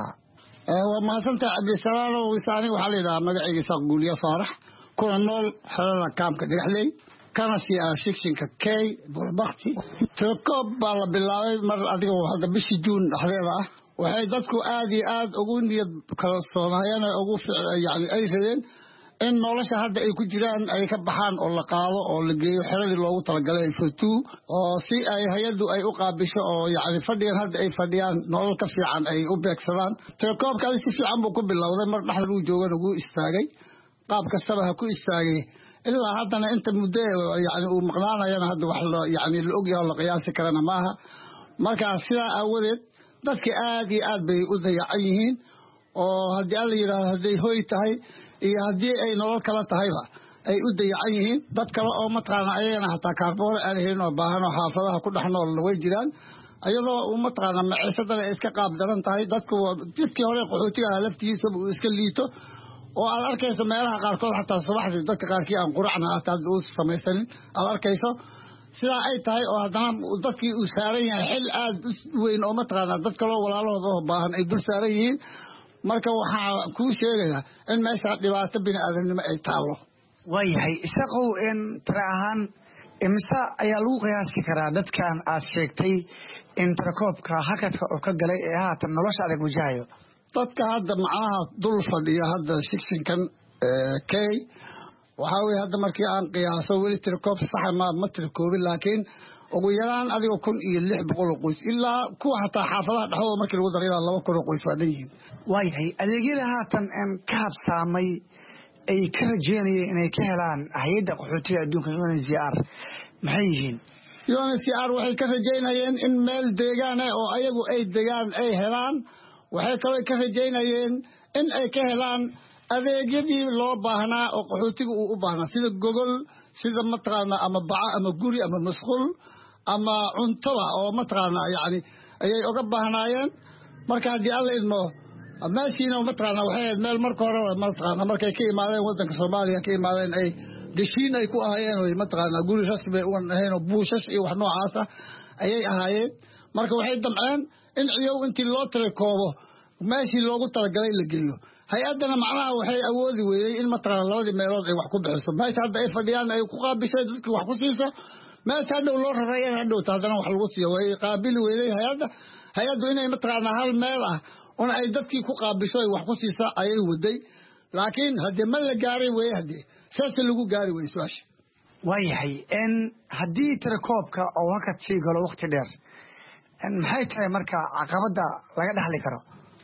waa mahadsantahay Cabdisalaan oo isaani waxaa la yidhaahdaa magacayga Isaaq Guriya Faarax kuna nool xerada kaamka Dhagaxley kana sii ah shikshinka Key Burbakti. tirakoob baa la bilaabay mar adiga hadda bishii Juun dhexdeeda ah. waxay dadku aad iyo aad ugu niyad kala soonaayeen ugu yani ay rabeen in nolosha hadda ay ku jiraan ay ka baxaan oo la qaado oo la geeyo xeradii loogu talagalay Futu oo si ay hay'addu ay u qaabisho oo yani fadhigan hadda ay fadhiyaan nolol ka fiican ay u beegsadaan. tirakoobkaasi si fiican buu ku bilowday mar dhaxda uu joogana ugu istaagay qaab kastaba ha ku istaagay ilaa haddana inta muddo yani uu maqnaanayana hadda wax yani la ogyahay la qiyaasi karana maaha. marka sidaa aawadeed dadka aad iyo aad bay u dayacan yihiin oo haddii alla yiraahdo haday hoy tahay iyo haddii ay nolol kala tahayba ay u dayacan yihiin. dad kale oo mataqaana ayagana hataa kaarboon aan helin oo baahan oo xaafadaha ku dhex nool way jiraan ayadoo mataqaana maciisadana ay iska qaab daran tahay. dadku jidkii hore qaxootiga laftiisa uu iska liito oo aad arkayso meelaha qaarkood hataa subaxdii dadka qaarkii aan quracna hataa uu samaysanin aad arkayso sidaa ay tahay oo haddana dadkii uu saaran yahay xil aad u weyn oo mataqaana dad kaloo walaalahooda oo baahan ay dul saaran yihiin. marka waxaa kuu sheegayaa in meesha dhibaato bini'aadanimo ay taalo. waayahay isaqow in tira ahaan imisa ayaa lagu qiyaasi karaa dadkan aad sheegtay in tirakoobka hakadka oo ka galay ee haatan nolosha adag wajahayo? dadka hadda macnaha dul fadhiya hadda shikshinkan Key waxaa weeye hadda markii aan qiyaaso weli tirakoob saxa ma tirakoobin laakiin ugu yaraan adiga 1,600 qoys ilaa kuwa hataa xaafadaha dhexdooda markii lagu daray 2,000 qoys waa dhan yihiin. waayahay adeegyada haatan ka habsaamay ay ka rajeynayeen inay ka helaan hay'adda qaxootiga adduunka UNHCR maxay yihiin? UNHCR waxay ka rajeynayeen in meel deegaan oo ayagu ay degaan ay helaan. waxay kaloo ka rajeynayeen in ay ka helaan adeegyadii loo baahnaa oo qaxootiga uu u baahnaa sida gogol sida mataqaana ama baca ama guri ama masquul ama cuntada oo mataqaana yani ayay uga baahnaayeen. marka haddii alla idmo meeshiina mataqaana waxay ahayd meel marka hore mataqaana markay ka imaadeen waddanka Soomaaliya ka imaadeen ay gashiin ay ku ahaayeen oo mataqaana guri rasmi ay u ahayn oo buushash iyo wax noocaas ah ayay ahaayeen. marka waxay damceen in ciyow intii loo tirakoobo meeshii loogu talagalay la geeyo hay-adana macnaha waxay awoodi weeyey in mataqaana labadii meelood ay wax ku bixiso meesha hadda ay fadhiyaan ay ku qaabishay dadkii wax ku siiso meesha hadhow loo rarayana hadhowta haddana wax lagu siiyo way qaabili weeyey hay-addu inay mataqaana hal meel ah una ay dadkii ku qaabisho ay wax ku siisa ayay waday laakiin haddii ma la gaaray weeye haddii saasa lagu gaari weye su-aasha waayahay haddii tirakoobka oo hakad sii galo wakti dheer maxay tahay marka caqabadda laga dhaxli karo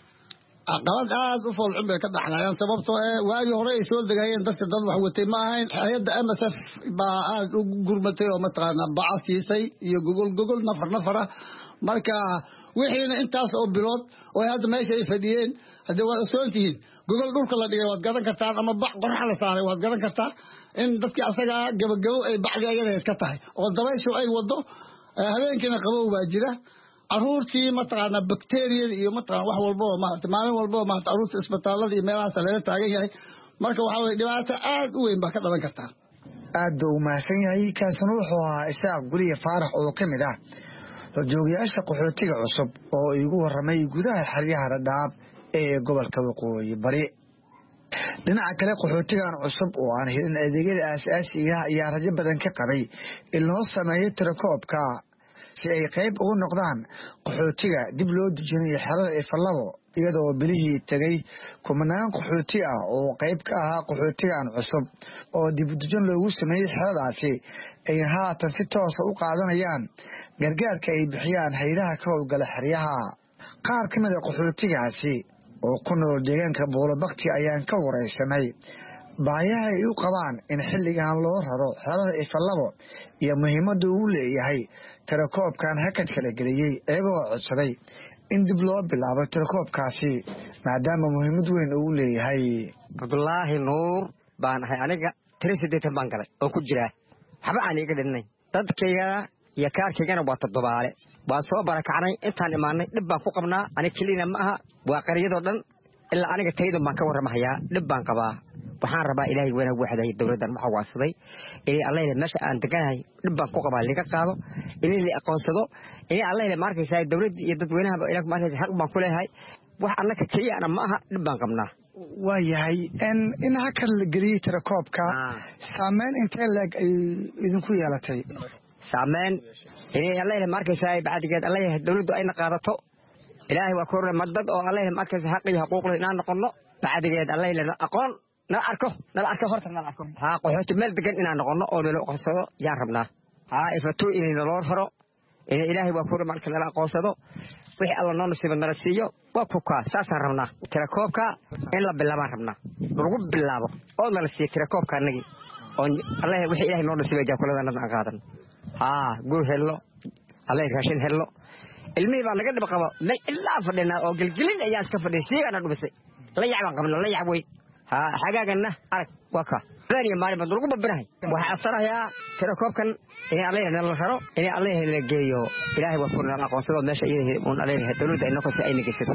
caqabad aad u foolxun bay ka dhaxlayaan sababtoo waagii hore ay soo degayeen dadka dad wax watay ma ahayn hay-adda MSF baa aad u gurmatay oo mataqaana baca siisay iyo gogol nafar ah marka wixiina intaas oo bilood oo hadda meesha ay fadhiyeen haddii waad osoon tihiin gogol dhulka la dhigay waad gadan kartaan ama bac qorax la saaray waad gadan kartaa in dadkii asaga gabagabo ay bacdi ayadeed ka tahay oo dabayshu ay wado habeenkiina qabow baa jira caruurtii mataqaana bakteeriyada iyo mataqaana wax walba oo maaragtay maalin walba oo maaragtay caruurta isbitaalada iyo meelahaas laga taagan yahay marka waxaa weye dhibaato aad u weyn baa ka dhalan kartaa aad buu u mahadsan yahay kaasina wuxuu ahaa Isaaq Guriye Faarax oo ka mid ah horjoogayaasha qaxootiga cusub oo igu warramay gudaha xeryaha Dhadhaab ee gobolka Waqooyi Bari dhinaca kale qaxootigan cusub oo aan helin adeegyada aasaasiga ah ayaa rajo badan ka qabay in loo sameeyo tirakoobka si ay qayb ugu noqdaan qaxootiga dib loo dejinayo xerada Ifalabo iyadoo bilihii tagay kumanaan qaxooti ah oo qayb ka ahaa qaxootigan cusub oo dib u dejin loogu sameeyay xeradaasi ay haatan si toos ah u qaadanayaan gargaarka ay bixiyaan hay'adaha ka howlgala xeryaha qaar ka mid ah qaxootigaasi oo ku nool deegaanka Buulabakti ayaan ka wareysanay baayaha ay u qabaan in xilligan loo raro xerada Ifalabo iyo muhiimadda uu leeyahay tirakoobkan hakad kala geliyay iyagoo codsaday in dib loo bilaabo tirakoobkaasi maadaama muhiimad weyn uu leeyahay Abdullaahi Nuur baan ahay aniga 38 baan galay oo ku jira waxba aan iga dhinay dadkayga iyo kaarkaygana waa toddobaale waan soo barakacnay intaan imaanay dhib baan ku qabnaa aniga kaliya ma aha waa qariyadoo dhan ilaa aniga tayada baan ka warramayaa dhib baan qabaa waxaan rabaa ilaahay weyn ugu xaday dawladdan waxa waasaday ee Allah meesha aan deganahay dhib baan ku qabaa liga qaado in la aqoonsado ee Allah markaysaa dawladda iyo dadweynaha ilaahay markaysaa xaq baan ku leeyahay wax annaka kaliya ana ma aha dhib baan qabnaa waayahay in hakad la geliyo tirakoobka saameyn intee leeg ay idinku yeelatay saameyn in Allah markaysaa bacdigeed Allah dawladdu ayna qaadato ilaahay waa koor madad oo Allah markaysaa xaq iyo xuquuq leh inaan noqono bacdigeed Allah aqoon nala arko horta nala arko qaxooti meel degan inaan noqono oo nala aqoonsado yaan rabnaa ifatu in loo faro in ilaahay waa koor marka nala aqoonsado wixii alla noo nasiib nala siiyo waa ku ka saasaan rabnaa tirakoobka in la bilaabaan rabnaa lagu bilaabo oo nala siiyo tirakoobka anagi oo Allah wixii ilaahay noo nasiibay jaakuladana aan qaadan guur hello Allah raashin hello ilmihii baa laga dhib qabo ma ilaa fadhina oo gilgilin ayaa iska fadhiisay ana dhumisay la yaab qabno la yaab way xagaagana arag waka bani maali bad lagu babirahay waxa asarayaa tirakoobkan in Allah la raro in Allah la geeyo ilaahay waa kuna aqoonsado meesha iyada oo Allah dawladda ay noqoto ay nigisato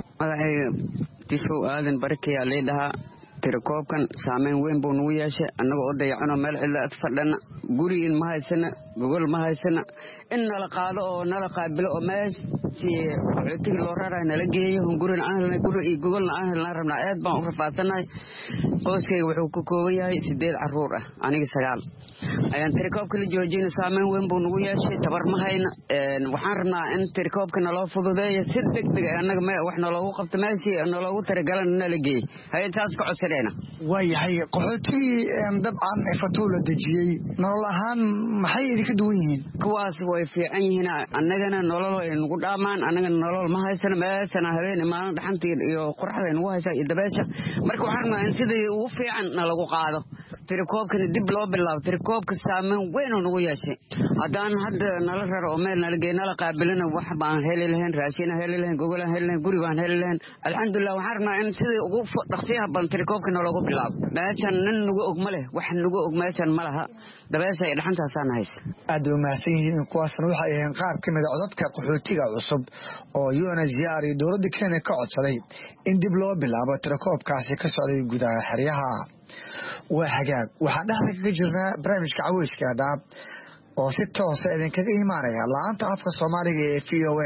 tisho aadan barakaya leedaha tirakoobkan saameyn weyn buu nagu yeeshay annaga oo dayacano meel cilla fadhana guri in ma haysana gogol ma haysana in nala qaado oo nala qaabilo oo meeshii qaxootiga loo raray nala geeyo gurina aan helnay guri iyo gogolna aan helnay rabnaa aad baan u rafaadsanay qoyskayga wuxuu ku kooban yahay 8 carruur ah aniga 9 ayaan tirakoobka la joojinay saameyn weyn buu nagu yeeshay tabar ma hayna waxaan rabnaa in tirakoobka naloo fududeeyo si degdeg ah annaga wax naloogu qabto meeshii naloogu taragalan nala geeyo hay'adaas ka codsadayna waayahay qaxootigii dabcan ifatu la dejiyey nolol ahaan maxay idinka duwan yihiin kuwaas way fiican yihiin annagana nolol ay nagu dhaamaan annagana nolol ma haysana meeshana habeen maalin dhaxantii iyo qorraxda nagu haysaa iyo dabeesha marka waxaan rabnaa in sidii ugu fiican nalagu qaado tirakoobkana dib loo bilaabo tirakoobka saameyn weyn oo nagu yeeshay haddaan hadda nala raro oo meel nala geey nala qaabilina wax baan heli lahayn raashin heli lahayn gogol heli lahayn guri baan heli lahayn alxamdulillah waxaan rabnaa in sidii ugu dhaqsiyaha badan tirakoobka nalagu bilaabo meeshan nin nagu og ma leh wax nagu og meeshan ma laha dabeesha ay dhaxantaasaan haysa aad u mahadsan yihiin kuwaasna waxay ahayn qaar ka mid ah codadka qaxootiga cusub oo UNHCR iyo dowladda Kenya ka codsaday in dib loo bilaabo tirakoobkaasi ka socday gudaha xeryaha waa hagaag waxaan dhexda kaga jirnaa barnaamijka caweyska Dhadhaab oo si toos ah idinkaga imaanaya laanta afka Soomaaliga ee VOA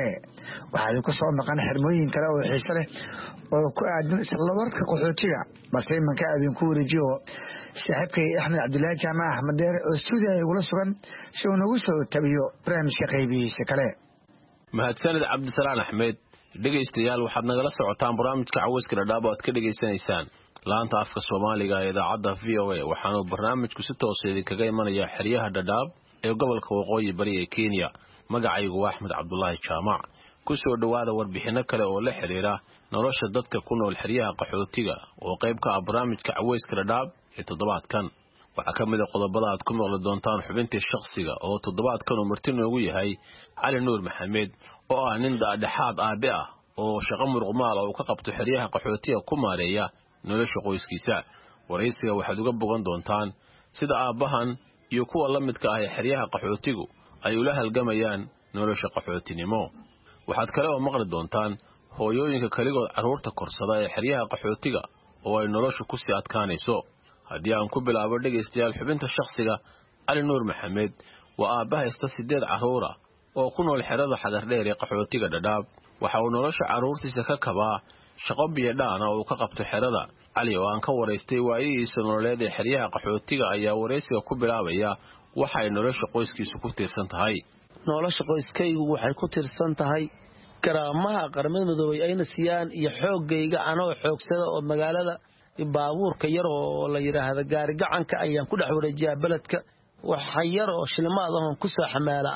waxaa idinku soo maqan xirmooyin kale oo xiise leh oo ku aadan isla warka qaxootiga balse imanka idinku wareejiyo saaxiibkay axmed cabdulaahi jaamac axmed deer oo stuudiga igula sugan si uu nagu soo tabiyo barnaamijka qaybihiisa kale. mahadsanid cabdisalaan axmed. dhegaystayaal waxaad nagala socotaan barnaamijka cawayska dhadhaab oo aad ka dhegaysanaysaan laanta afka soomaaliga ee idaacadda VOA. waxaanu barnaamijku si toosa idinkaga imanayaa xeryaha dhadhaab ee gobolka waqooyi bari ee Kenya. magacaygu waa axmed cabdulaahi jaamac. ku soo dhowaada warbixino kale oo la xiriira nolosha dadka ku nool xeryaha qaxootiga oo qayb ka ah barnaamijka cawayska dhadhaab ee toddobaadkan. waxaa ka mid ah qodobada aad ku maqli doontaan xubintii shakhsiga oo toddobaadkan uu marti noogu yahay cali nuur maxamed oo ah nin dhexaad aabe ah oo shaqo muruqmaal oo ka qabto xeryaha qaxootiga ku maareeya nolosha qoyskiisa. waraysiga waxaad uga bogan doontaan sida aabbahan iyo kuwa la midka ah ee xeryaha qaxootigu ay ula halgamayaan nolosha qaxootinimo. waxaad kale oo maqli doontaan hooyooyinka kaligood carruurta korsada ee xeryaha qaxootiga oo ay noloshu ku sii adkaanayso. haddii aan ku bilaabo dhegaystayaal xubinta shakhsiga, cali nuur maxamed waa aabba haysta 8 carruura oo ku nool xerada xagardheer ee qaxootiga dhadhaab. waxa uu nolosha carruurtiisa ka kabaa shaqo biyadhaana oo uu ka qabto xerada. cali oo aan ka waraystay waayihiisa nololeed ee xeryaha qaxootiga ayaa waraysiga ku bilaabaya waxa ay nolosha qoyskiisu ku tiirsan tahay. nolosha qoyskaygu waxay ku tiirsan tahay garaamaha qaramada midoobay ayna siiyaan iyo xooggayga anoo xoogsada oo magaalada baabuurka yar oo la yiraahdo gaari gacanka ayaan ku dhex wareejiyaa beledka. waxa yar oo shilimaad ah ku soo xamaala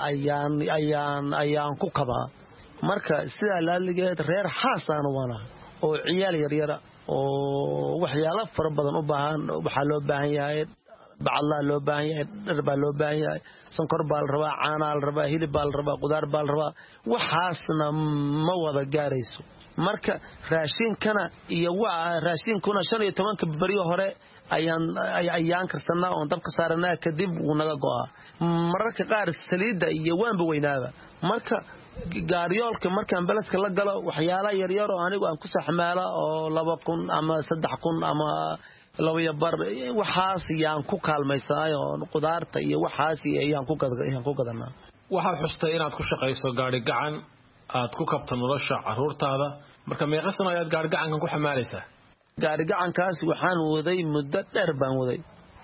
ayaan ku kabaa. marka sidaa laaligeed reer xaasaan wana oo ciyaal yaryara oo waxyaalo fara badan u baahan. waxa loo baahan yahay bacallaa loo baahan yahay, dhar baa loo baahan yahay, sonkor baa la rabaa, caanaa la rabaa, hilib baa la rabaa, qudaar baa la rabaa. waxaasna ma wada gaarayso. marka raashinkana iyo raashinkuna 15 bariyo hore ayaan karsanaa oo dabka saaranaa kadib uu naga go'aa. mararka qaar saliida iyo waanba weynaaba. marka gaariyoolka markaan beledka la galo waxyaala yar yar oo anigu aan ku saxmaala oo 2,000 ama 3,000 ama 2 bar waxaas yaan ku kaalmaysanay oo qudaarta iyo waxaas ayaan ku gadanaa. waxaad xustay inaad ku shaqayso gaari gacan aad ku kabto nolosha carruurtaada. marka meeqa sano ayaad gaari gacankan ku xamaalaysaa? gaari gacankaas waxaan waday muddo dheer baan waday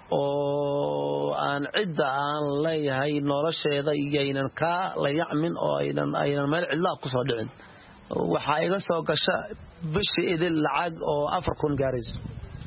oo aan cidda aan leeyahay nolosheeda iyaynan ka la yacmin oo aynan meel cidlaa ku soo dhicin. waxaa iga soo gasha bishii idil lacag oo 4,000 gaarayso.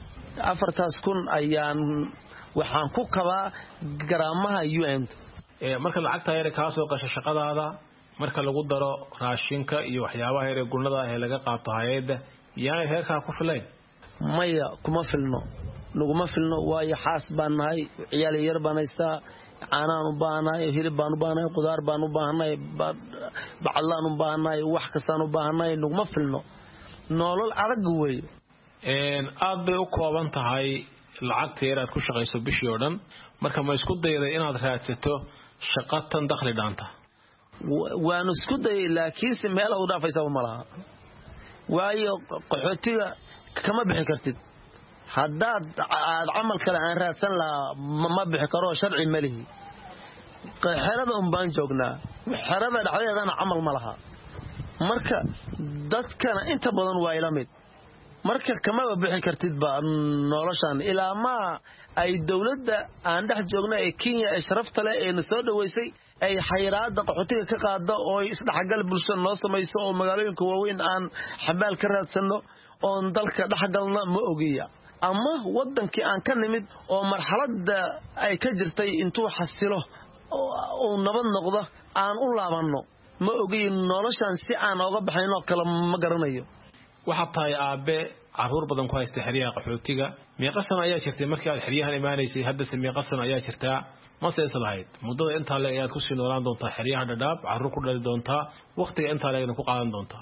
4,000 ayaan waxaan ku kabaa garaamaha UN. marka lacagta yar ka soo gasha shaqadaada marka lagu daro raashinka iyo waxyaabaha yar ee gurnada ah ee laga qaato hay'adda yaani heerka ku filayn? maya kuma filno, nuguma filno. waayo xaas baan nahay, ciyaal yar baan haystaa, caanaan u baahanahay, hilib baan u baahanahay, qudaar baan u baahanahay, bacallaan u baahanahay, wax kastaan u baahanahay. nuguma filno. nolol adag weeye. aad bay u kooban tahay lacagta yar aad ku shaqayso bishii oo dhan. marka ma isku dayday inaad raadsato shaqo tan dakhli dhaanta? waan isku dayay laakiinse meel u dhaafaysa ma laha. waayo qaxootiga kama bixi kartid. haddaad camal kale aan raadsan lahaa ma bixi karo, sharci ma lihi. xerada baan joognaa, xerada dhexdeedana camal ma laha. marka dadkana inta badan waa ila mid. marka kama bixi kartid ba noloshan ilaa ma ay dawladda aan dhex joogna ee Kenya ee sharafta leh ee soo dhaweysay ay xayiraada qaxootiga ka qaado oo isdhaxgal bulshada noo samayso oo magaalooyinka waaweyn aan xabaal ka raadsano oo dalka dhaxgalna ma ogiya. ama wadankii aan ka nimid oo marxaladda ay ka jirtay intuu xasilo oo nabad noqdo aan u laabanno ma ogiin. noloshan si aan uga baxayno kala ma garanayo. waxa tahay aabe carruur badan ku haysta xeryaha qaxootiga. meeqa sano ayaa jirtay markii aad xeryahan imaanaysay? hadda meeqa sano ayaa jirtaa? ma seeslahayd muddada intaa le ayaad ku sii noolaan doontaa xeryaha dhadhaab, carruur ku dhali doontaa, waqtiga intaa leegna ku qaadan doontaa?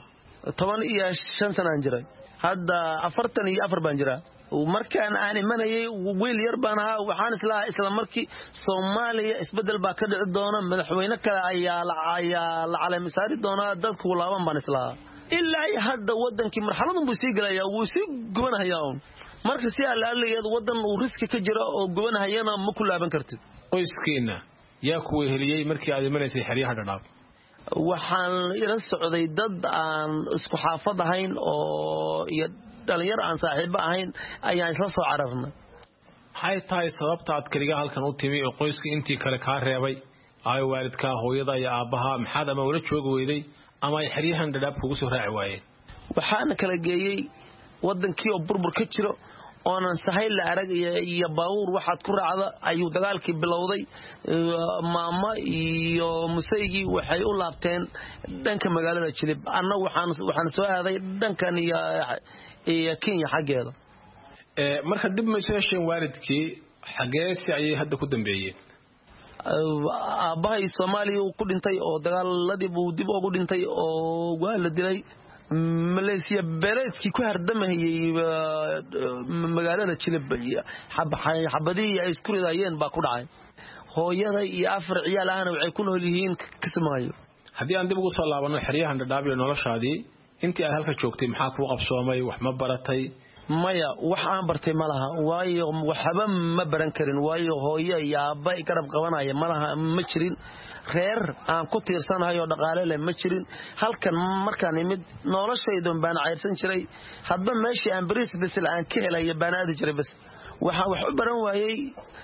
15 sano aan jiray. hadda 44 baan jiraa. markaan aan imanayay wiil yar baan ahaa. waxaan isla markii Soomaaliya isbedel baa ka dhici doona, madaxweyne kale ayaa la calaamisaari doona, dadku laaban baan islaa. ilaa hadda wadankii marxaladun buu sii galayaa, wuu sii gubanayaa. marka si allaaligeed wadan uu riski ka jiro oo gubanahayana ma ku laaban kartid. qoyskiina yaa ku weheliyay markii aad imanaysay xeryaha dhadhaab? waxaan ila socday dad aan isku xaafad ahayn oo iyo dhalinyar aan saaxiibo ahayn ayaan isla soo cararnay. maxay tahay sababta aad kaliya halkan u timi oo qoyska intii kale ka reebay ay waalidka hooyada iyo aabaha maxaad ama wala joog weyday ama ay xiriyahan dhadhaab kugu soo raaci waayeen? waxaan kala geeyay wadankii oo burbur ka jiro oonan sahayl la arag iyo baawur waxaad ku raacda ayuu dagaalkii bilowday. maama iyo musaygii waxay u laabteen dhanka magaalada Jilib, anna waxaan soo aaday dhankan iyo Kenya xaggeeda. marka dib ma soo hesheen waalidkii xageesi ayay hadda ku dambeeyeen? aabahay Soomaaliya ku dhintay oo dagaaladii buu dib ugu dhintay oo waa la dilay. Malaysia beereedkii ku hardamayay magaalada Jilib xabadii ay isku ridayeen baa ku dhacay. hooyada iyo 4 ciyaal ahna waxay ku nool yihiin Kismaayo. haddii aan dib ugu soo laabano xiriyahan dhadhaab iyo noloshaadii intii aad halka joogtay maxaa ku qabsoomay? wax ma baratay? maya wax aan bartay malaha, waayo waxba ma baran karin, waayo hooyo iyo aabba garab qabanaya malaha, ma jirin reer aan ku tiirsanahay oo dhaqaale leh ma jirin. halkan markaan imid noloshaydan baan cayrsan jiray, hadba meeshii aan bariis bisil aan ka helay baan aadi jiray. bas waxaan wax u baran waayay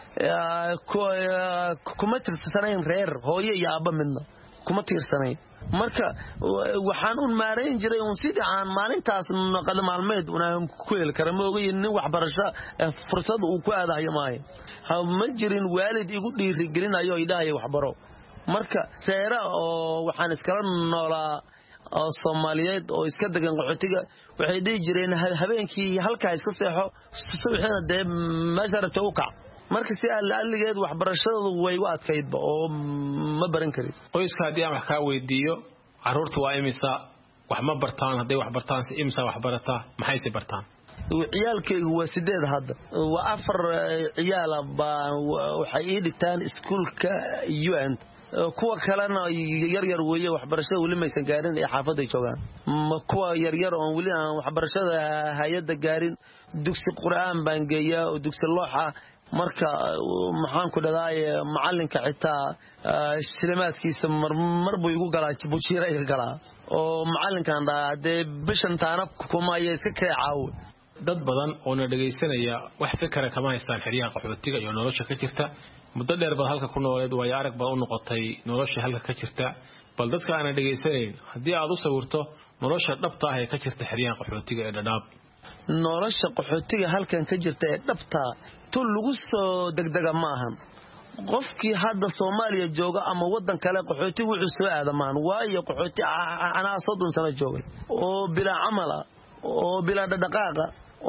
kuma tiirsanayn reer hooyo iyo aabba midna kuma tiirsanayn. marka waxaan u maareyn jiray sidii aan maalintaas naqad maalmeed unaan ku heli karo, ma ogayn nin waxbarasho fursad uu ku aadayo maayo. ma jirin waalid igu dhiirigelinayo idaahay waxbaro. marka reera oo waxaan iskala noolaa oo Soomaaliyeed oo iska degan qaxootiga waxay dhigi jireen habeenkii halkaa iska seexo, subaxina dee meesha rabta u kac. marka si aligeed waxbarashadu way u adkaydba oo ma baran karin. qoyska haddii aan wax kaa weydiiyo, carruurtu waa imisa? wax ma bartaan? hadday wax bartaan si imisa wax barataa? maxayse bartaan? ciyaalkaygu waa 8 hadda, waa 4 ciyaala baa waxay ii dhigtaan iskuulka UN. kuwa kalena yaryar weeye waxbarashada weli maysan gaarin ee xaafaday joogaan. kuwa yaryar oo weli aan waxbarashada hay'adda gaarin dugsi quraan baan geeyaa oo dugsi looxa. marka maxaan ku dhadaay macalinka xitaa shilimaadkiisa mar buu igu galaa bujiira iga galaa oo macalinkan dhaade bishan taana kuma ay iska kacaaw. dad badan oo na dhageysanaya wax fikra kama haystaan xiriyaha qaxootiga iyo nolosha ka jirta. muddo dheer baad halka ku nooleed, way arag baad u noqotay nolosha halka ka jirta. bal dadka aan dhageysanayn haddii aad u sawirto nolosha dhabta ah ee ka jirta xiriyaha qaxootiga ee Dhadhaab. nolosha qaxootiga halkan ka jirta ee dhabta tul lagu soo degdega maahan. qofkii hadda Soomaaliya jooga ama wadan kale qaxooti wuxuu soo aadamaan, waayo qaxooti anaa 30 sano joogay oo bila amala oo bila dhaqaaqa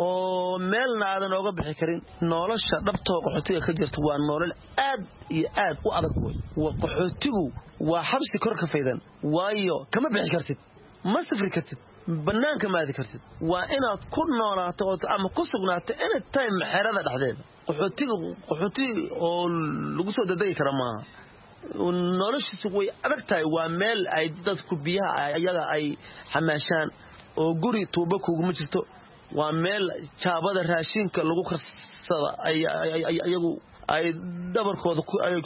oo meelna aadan uga bixi karin. nolosha dhabta qaxootiga ka jirta waa nolol aad iyo aad u adag weey. qaxootigu waa xabsi kor ka faydan, waayo kama bixi kartid, ma safri kartid, banaanka ma aadi kartid. waa inaad ku noolaato ama ku sugnaato anytime xerada dhexdeeda. qaxooti oo lagu soo dadegi kara maaha. noloshiisu way adag tahay. waa meel ay dadku biyaha ayaga ay xamaashaan oo guri tuubo kugu ma jirto. waa meel jaabada raashinka lagu karsada ayagu ay dhabarkooda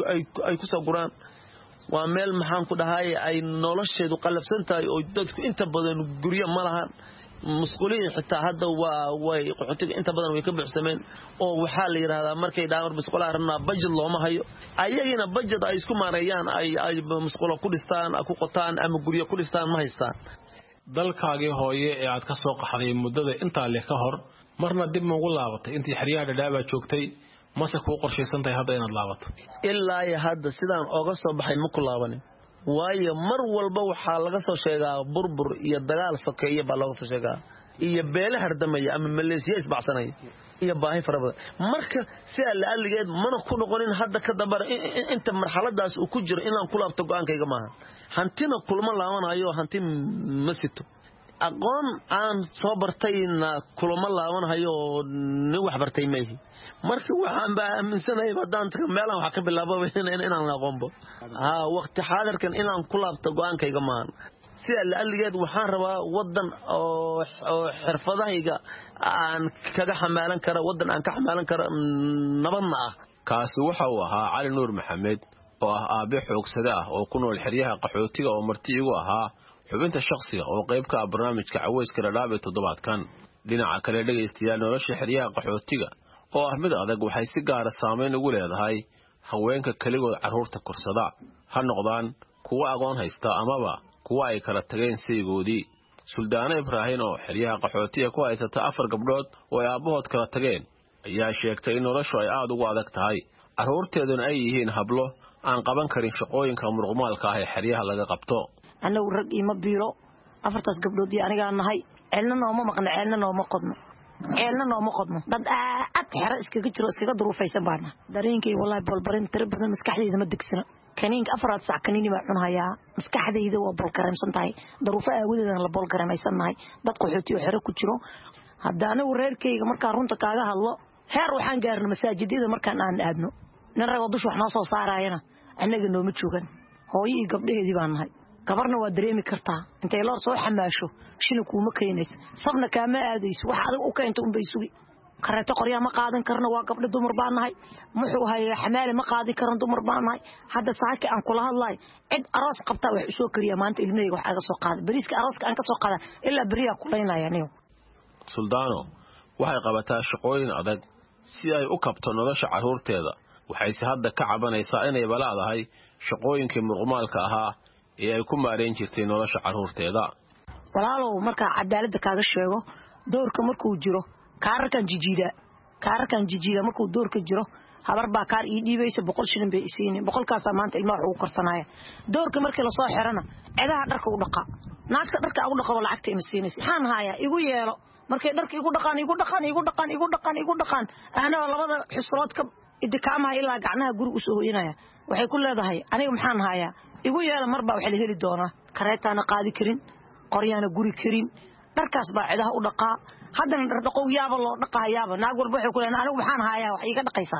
ay ku soo guraan. waa meel maxaan ku dhahay ay nolosheedu qalafsan tahay oo dadku inta badan guryo ma lahan. musquliin xitaa hadda way qaxootiga inta badan way ka buuxsameen oo waxaa la yiraahdaa markay dhaamar musqulaha rabnaa budget looma hayo. ayagina budget ay isku maareeyaan ay musqulo ku dhistaan, ku qotaan ama guryo ku dhistaan ma haystaan. dalkaagii hooye ee aad ka soo qaxday muddada intaa leh ka hor marna dib ma ugu laabatay? intii xiriyaha Dhadhaab joogtay mase kuu qorshaysan tahay hadda inaad laabato? ilaa iyo hadda sidaan oga soo baxay ma ku laabanin, waayo mar walba waxaa laga soo sheegaa burbur iyo dagaal sokeeye baa laga soo sheegaa iyo beele hardamaya ama Malaysia isbacsanaya iyo baahi fara badan. marka si aligeed mana ku noqonin hadda ka dambar inta marxaladaas uu ku jiro inaan ku laabto go'aankayga maaha. hantina kulma laabanayo, hanti ma sito. aqoon aan soo bartayna kulma laabanayo nin wax bartay meehi. marka waxaan baa aaminsanahay hadaan meelan wax ka bilaabo inaan aqoonbo waqti xaadirkan inaan ku laabto go'aankayga maahan. si aligeed waxaan rabaa wadan oo xirfadahayga aan kaga xamaalan karo, wadan aan ka xamaalan karo nabadna ah. kaasi waxa uu ahaa Cali Nuur Maxamed oo ah aabe xoogsada ah oo ku nool xeryaha qaxootiga oo marti igu ahaa xubinta shakhsiga oo qayb ka ah barnaamijka caweyska dhadhaab ee toddobaadkan dhinaca kale dhegaystayaal nolosha xeryaha qaxootiga oo ah mid adag waxay si gaara saameyn ugu leedahay haweenka keligood carruurta korsada ha noqdaan kuwa aqoon haysta amaba kuwa ay kala tageen saygoodii suldaano ibraahin oo xeryaha qaxootiga ku haysata 4 gabdhood oo ay aabbahood kala tageen ayaa sheegtay in noloshu ay aad ugu adag tahay carruurteeduna ay yihiin hablo aan qaban karin shaqooyinka muruqmaalka ah ee xeryaha laga qabto annagu rag ima biiro 4taas gabdhood iyo aniga nahay ceelna nooma maqna ceelna nooma qodno dad aad xero iskaga jiro iskaga duruufaysan baana dareenkay wallahi balbarin tir badan maskaxdayda ma digsana kaniinka 4 saac kaniini ma cunayaa maskaxdayda waa bolgareemsan tahay daruufo aawadeedana la bolgareemaysannahay dad qaxootiyo xero ku jiro haddana wareerkayga markaa runta kaaga hadlo heer waxaan gaarnay masaajidada markaan aan aadno nin rag dush wax noo soo saarayana annaga nooma joogan hooyo iyo gabdhaheedii baan nahay gabarna waa dareemi kartaa intay loor soo xamaasho shina kuuma keenaysa sabna kaama aadayso wax adag u keento un bay sugi kareeto qoryaa ma qaadan karno waa gabdho dumar baan nahay muxuu hayaa xamaale ma qaadan karno dumar baan nahay hadda saaki aan kula hadlay cid aroos qabta wax soo kariya maanta ilmeyga wax aga soo qaada bariiska arooska aan ka soo qaada ilaa bariya kuleynaya niyo suldaano waxay qabataa shaqooyin adag si ay u kabto nolosha carruurteeda waxayse hadda ka cabanaysaa inay balaadahay shaqooyinkii muruqmaalka ahaa ee ay ku maareen jirtay nolosha carruurteeda walaalow markaa cadaaladda kaaga sheego doorka markuu jiro kaararkan jijiida markuu doorka jiro habar baa kaar ii dhiibaysa 100 shilin bay isiinay 100kaasa maanta ilmaha wax ugu karsanaya doorka markii la soo xirana cidaha dharka u dhaqa naagta dharka ugu dhaqo lacagta ima siinaysa waxaan hayaa igu yeelo markay dharka igu dhaqaan ana labada xusrood ka idikaamaha ilaa gacnaha guri u soo hooyanaya waxay ku leedahay aniga maxaan hayaa igu yeelo marba wax la heli doonaa kareetaana qaadi karin qoryaana guri karin dharkaas baa cidaha u dhaqaa haddana dhaqow yaaba loo dhaqayaaba naag walba waxay ku leedahay anigu maxaan hayaa wax iga dhaqaysaa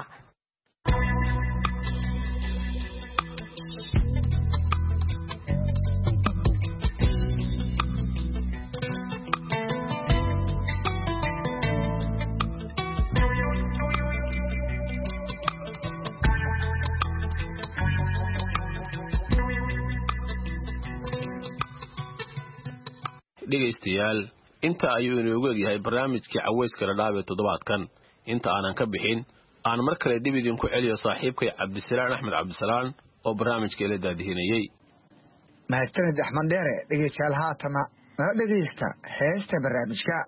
dhegaystayaal inta ayuu inoogu egyahay barnaamijkii caweyska dhadhaab ee toddobaadkan inta aanan ka bixin aan mar kale dib idinku celiyo saaxiibkay cabdisalaan axmed cabdisalaan oo barnaamijka ila daadihinayey mahadsanid axmed dheere dhegaystayaal haatana nala dhegaysta heesta barnaamijka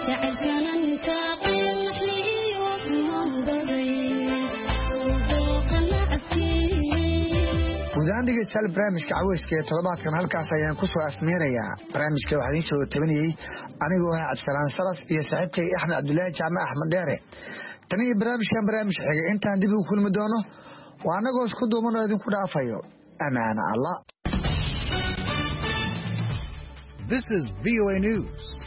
guudaan dhegeystayaal barnaamijka caweyska ee toddobaadkan halkaas ayaan ku soo afmeerayaa barnaamijka waxaa idiin soo tabanayey anigoo ah cabdisalaan salas iyo saaxiibkay axmed cabdulaahi jaamac axmed dheere tan iyo barnaamijkan barnaamij xigay intaan dib ugu kulmi doono waa anagoo isku duuman oo idinku dhaafayo amaana allah. This is VOA News.